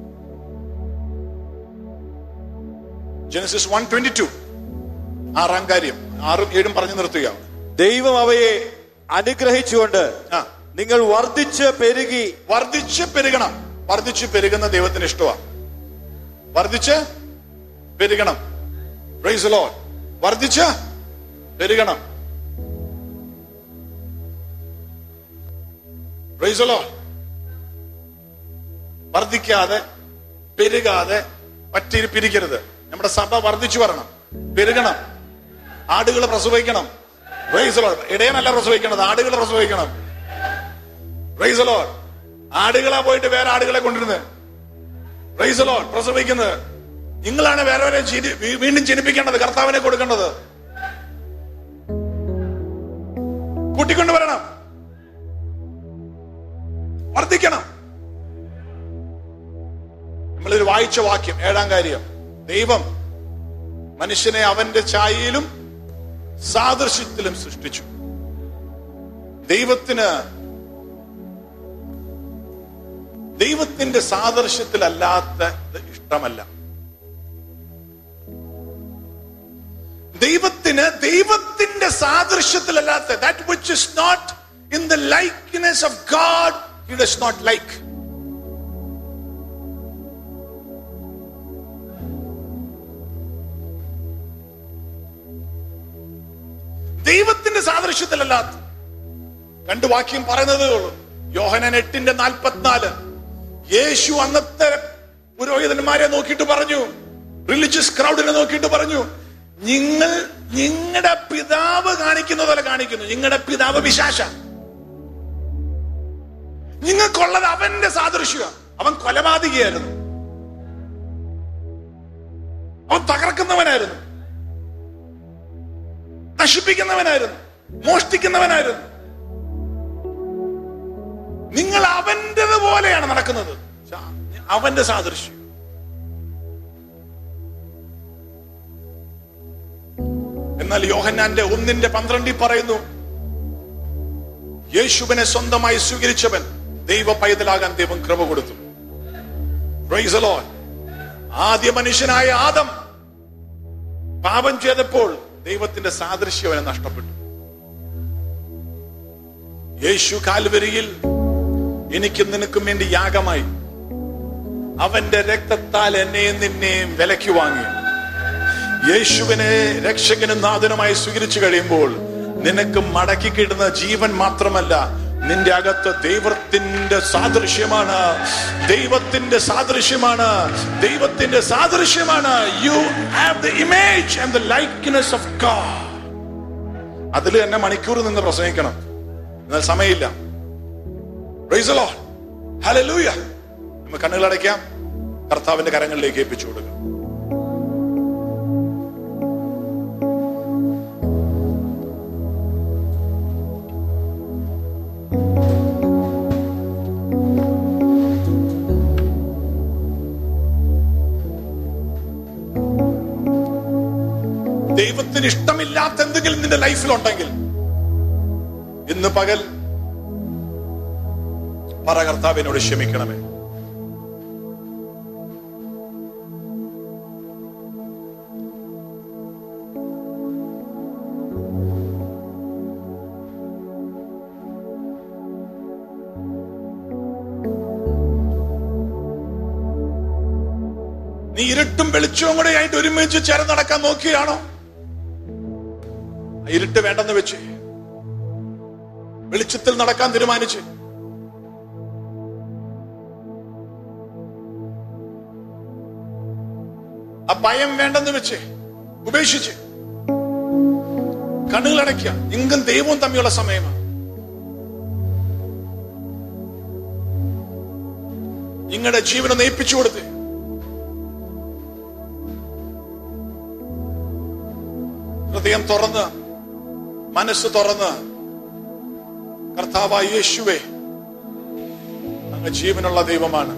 S2: Genesis one twenty two. ആറാം കാര്യം, ആറും ഏഴും പറഞ്ഞു നിർത്തുക.
S3: ദൈവം അവയെ അനുഗ്രഹിച്ചുകൊണ്ട് നിങ്ങൾ വർദ്ധിച്ച് പെരുകി.
S2: വർദ്ധിച്ച് പെരുകണം. വർദ്ധിച്ച് പെരുകുന്ന ദൈവത്തിന് ഇഷ്ടമാണ്. വർദ്ധിച്ച് പെരുകണം. Praise the Lord. വർദ്ധിച്ച് പെരുകണം. Praise the Lord. വർദ്ധിക്കാതെ പെരുകാതെ പറ്റി പിരിക്കരുത്. നമ്മുടെ സഭ വർദ്ധിച്ചു വരണം, പെരുകണം. ആടുകൾ പ്രസവിക്കണം. Praise the Lord. ഇടയനല്ല പ്രസവിക്കണത്, ആടുകൾ പ്രസവിക്കണം. Praise the Lord. ആടുകളാ പോയിട്ട് വേറെ ആടുകളെ കൊണ്ടിരുന്നത്. Praise the Lord. പ്രസവിക്കുന്നത് നിങ്ങളാണ്. വേറെ വീണ്ടും ജനിപ്പിക്കേണ്ടത്, കർത്താവിനെ കൊടുക്കേണ്ടത്. കൂട്ടിക്കൊണ്ടുവരണം, വർദ്ധിക്കണം. നമ്മളൊരു വായിച്ച വാക്യം, ഏഴാം കാര്യം, ദൈവം മനുഷ്യനെ അവന്റെ ഛായയിലും സാദൃശ്യത്തിലും സൃഷ്ടിച്ചു. ദൈവത്തിന് ദൈവത്തിന്റെ സാദൃശ്യത്തിലല്ലാത്ത ഇഷ്ടമല്ല. ദൈവത്തിന് ദൈവത്തിന്റെ സാദൃശ്യത്തിലല്ലാത്ത, that which is not in the likeness of God, he does not like. സാദൃശ്യത്തിലല്ലാത്ത രണ്ട് വാക്യം പറയുന്നതേ ഉള്ളൂ. യോഹന്നാൻ എട്ടിന്റെ നാൽപ്പത്തിനാല്. യേശു അന്നത്തെ പുരോഹിതന്മാരെ നോക്കിയിട്ട് പറഞ്ഞു, റിലീജിയസ് ക്രൗഡിനെ നോക്കിയിട്ട് പറഞ്ഞു, നിങ്ങൾ നിങ്ങളുടെ പിതാവ് കാണിക്കുന്ന പോലെ കാണിക്കുന്നു. നിങ്ങളുടെ പിതാവ് പിശാച. നിങ്ങൾക്കുള്ളത് അവന്റെ സാദൃശ്യ. അവൻ കൊലപാതകിയായിരുന്നു, അവൻ തകർക്കുന്നവനായിരുന്നു, നശിപ്പിക്കുന്നവനായിരുന്നു, മോഷ്ടിക്കുന്നവനായിരുന്നു. നിങ്ങൾ അവൻ്റെത് പോലെയാണ് നടക്കുന്നത്. അവന്റെ സാദൃശ്യം. എന്നാൽ യോഹന്നാന്റെ ഒന്നിന്റെ പന്ത്രണ്ടിൽ പറയുന്നു, യേശുവിനെ സ്വന്തമായി സ്വീകരിച്ചവൻ ദൈവ പൈതലാകാൻ ദൈവം കൃപ കൊടുത്തു. Praise the Lord. ആദ്യ മനുഷ്യനായ ആദം പാപം ചെയ്തപ്പോൾ ദൈവത്തിന്റെ സാദൃശ്യം അവനെ നഷ്ടപ്പെട്ടു. യേശു കാൽവരിയിൽ എനിക്കും നിനക്കും വേണ്ടി യാഗമായി അവന്റെ രക്തത്താൽ എന്നെയും നിന്നെയും വിലയ്ക്ക് വാങ്ങി. യേശുവിനെ രക്ഷകനും നാഥനുമായി സ്വീകരിച്ചു കഴിയുമ്പോൾ നിനക്ക് മടക്കി കിട്ടുന്ന ജീവൻ മാത്രമല്ല, നിന്റെ അകത്ത് ദൈവത്തിന്റെ സാദൃശ്യമാണ്. ദൈവത്തിന്റെ സാദൃശ്യമാണ്. ദൈവത്തിന്റെ സാദൃശ്യമാണ്. You have the image and the likeness of God. അതിൽ തന്നെ മണിക്കൂർ നിന്ന് പ്രസംഗിക്കണം, എന്നാൽ സമയമില്ല. Praise the Lord. ഹല്ലേലൂയ. നമുക്ക് കണ്ണുകളടയ്ക്കാം, കർത്താവിന്റെ കരങ്ങളിലേക്ക് ഏൽപ്പിച്ചു കൊടുക്കാം. ദൈവത്തിന് ഇഷ്ടമില്ലാത്ത എന്തെങ്കിലും നിന്റെ ലൈഫിൽ ഉണ്ടെങ്കിൽ ഇന്ന് പകൽ പറ, കർത്താവിനോട് ക്ഷമിക്കണമേ. നീ ഇരുട്ടും വെളിച്ചവും കൂടെ ആയിട്ട് ഒരുമിച്ച് ചേർന്ന് നടക്കാൻ നോക്കിയാണോ? ഇരുട്ട് വേണ്ടെന്ന് വെച്ച് വെളിച്ചത്തിൽ നടക്കാൻ തീരുമാനിച്ച് ആ ഭയം വേണ്ടെന്ന് വെച്ച് ഉപേക്ഷിച്ച് കണ്ണുകളടയ്ക്കുക. നിങ്ങും ദൈവവും തമ്മിലുള്ള സമയമാണ്. നിങ്ങളുടെ ജീവനെ നയിപ്പിച്ചു കൊടുത്ത് ഹൃദയം തുറന്ന് മനസ്സ് തുറന്ന്, കർത്താവായ യേശുവേ, അങ്ങ് ജീവനുള്ള ദൈവമാണ്.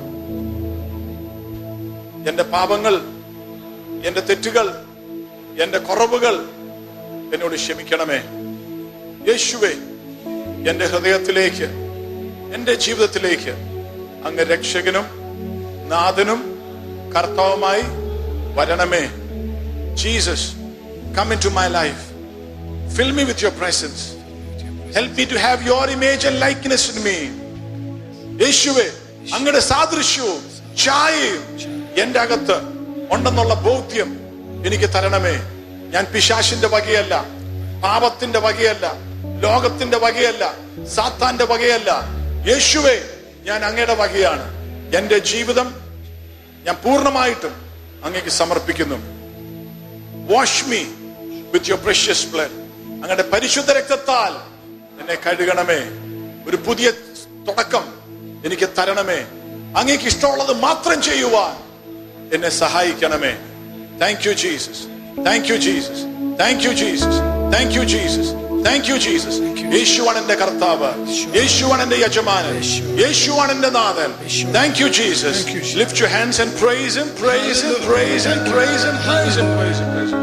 S2: എന്റെ പാപങ്ങൾ, എന്റെ തെറ്റുകൾ, എന്റെ കുറവുകൾ എന്നോട് ക്ഷമിക്കണമേ. യേശുവേ, എന്റെ ഹൃദയത്തിലേക്ക്, എന്റെ ജീവിതത്തിലേക്ക് അങ്ങ് രക്ഷകനും നാഥനും കർത്താവുമായി വരണമേ. Jesus, come into my life. Fill me with your presence. Help me to have your image and likeness in me. യേശുവേ, അങ്ങയുടെ സാദൃശ്യവും ഛായയും എന്റെ അകത്ത് ഉണ്ടെന്നുള്ള ബോധ്യം എനിക്ക് തരണമേ. ഞാൻ പിശാചിന്റെ വകയല്ല, പാപത്തിന്റെ വകയല്ല, ലോകത്തിന്റെ വകയല്ല, സാത്താന്റെ വകയല്ല. യേശുവേ, ഞാൻ അങ്ങയുടെ വകയാണ്. എന്റെ ജീവിതം ഞാൻ പൂർണ്ണമായിട്ടും അങ്ങേക്ക് സമർപ്പിക്കുന്നു. Wash me with your precious blood. അങ്ങയുടെ പരിശുദ്ധ രക്തത്താൽ എന്നെ കഴുകണമേ. ഒരു പുതിയ തുടക്കം എനിക്ക് തരണമേ. അങ്ങേക്ക് ഇഷ്ടമുള്ളത് മാത്രം ചെയ്യുവാൻ എന്നെ സഹായിക്കണമേ. Thank you Jesus. Thank you Jesus. Thank you Jesus. Thank you Jesus. Thank you Jesus. യേശുവാണ് എന്റെ കർത്താവ്, യേശുവാണ് എന്റെ യജമാനൻ, യേശുവാണ് എന്റെ നാഥൻ. Thank you Jesus. Lift your hands and praise him, praise him, praise him, praise him, praise him, praise him, praise him.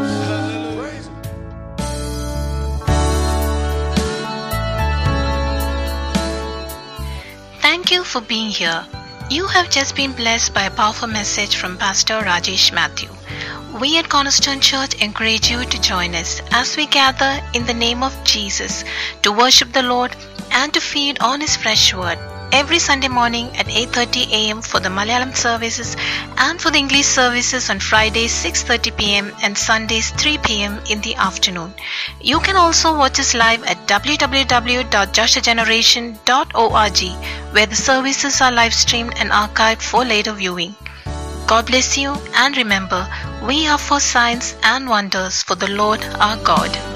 S1: Thank you for being here. You have just been blessed by a powerful message from Pastor Rajesh Matthew. We at Cornerstone Church encourage you to join us as we gather in the name of Jesus to worship the Lord and to feed on His fresh word every Sunday morning at eight thirty a.m. for the Malayalam services, and for the English services on Fridays six thirty p.m. and Sundays three p.m. in the afternoon. You can also watch us live at w w w dot joshua generation dot org, where the services are live streamed and archived for later viewing. God bless you, and remember, we are for signs and wonders for the Lord our God.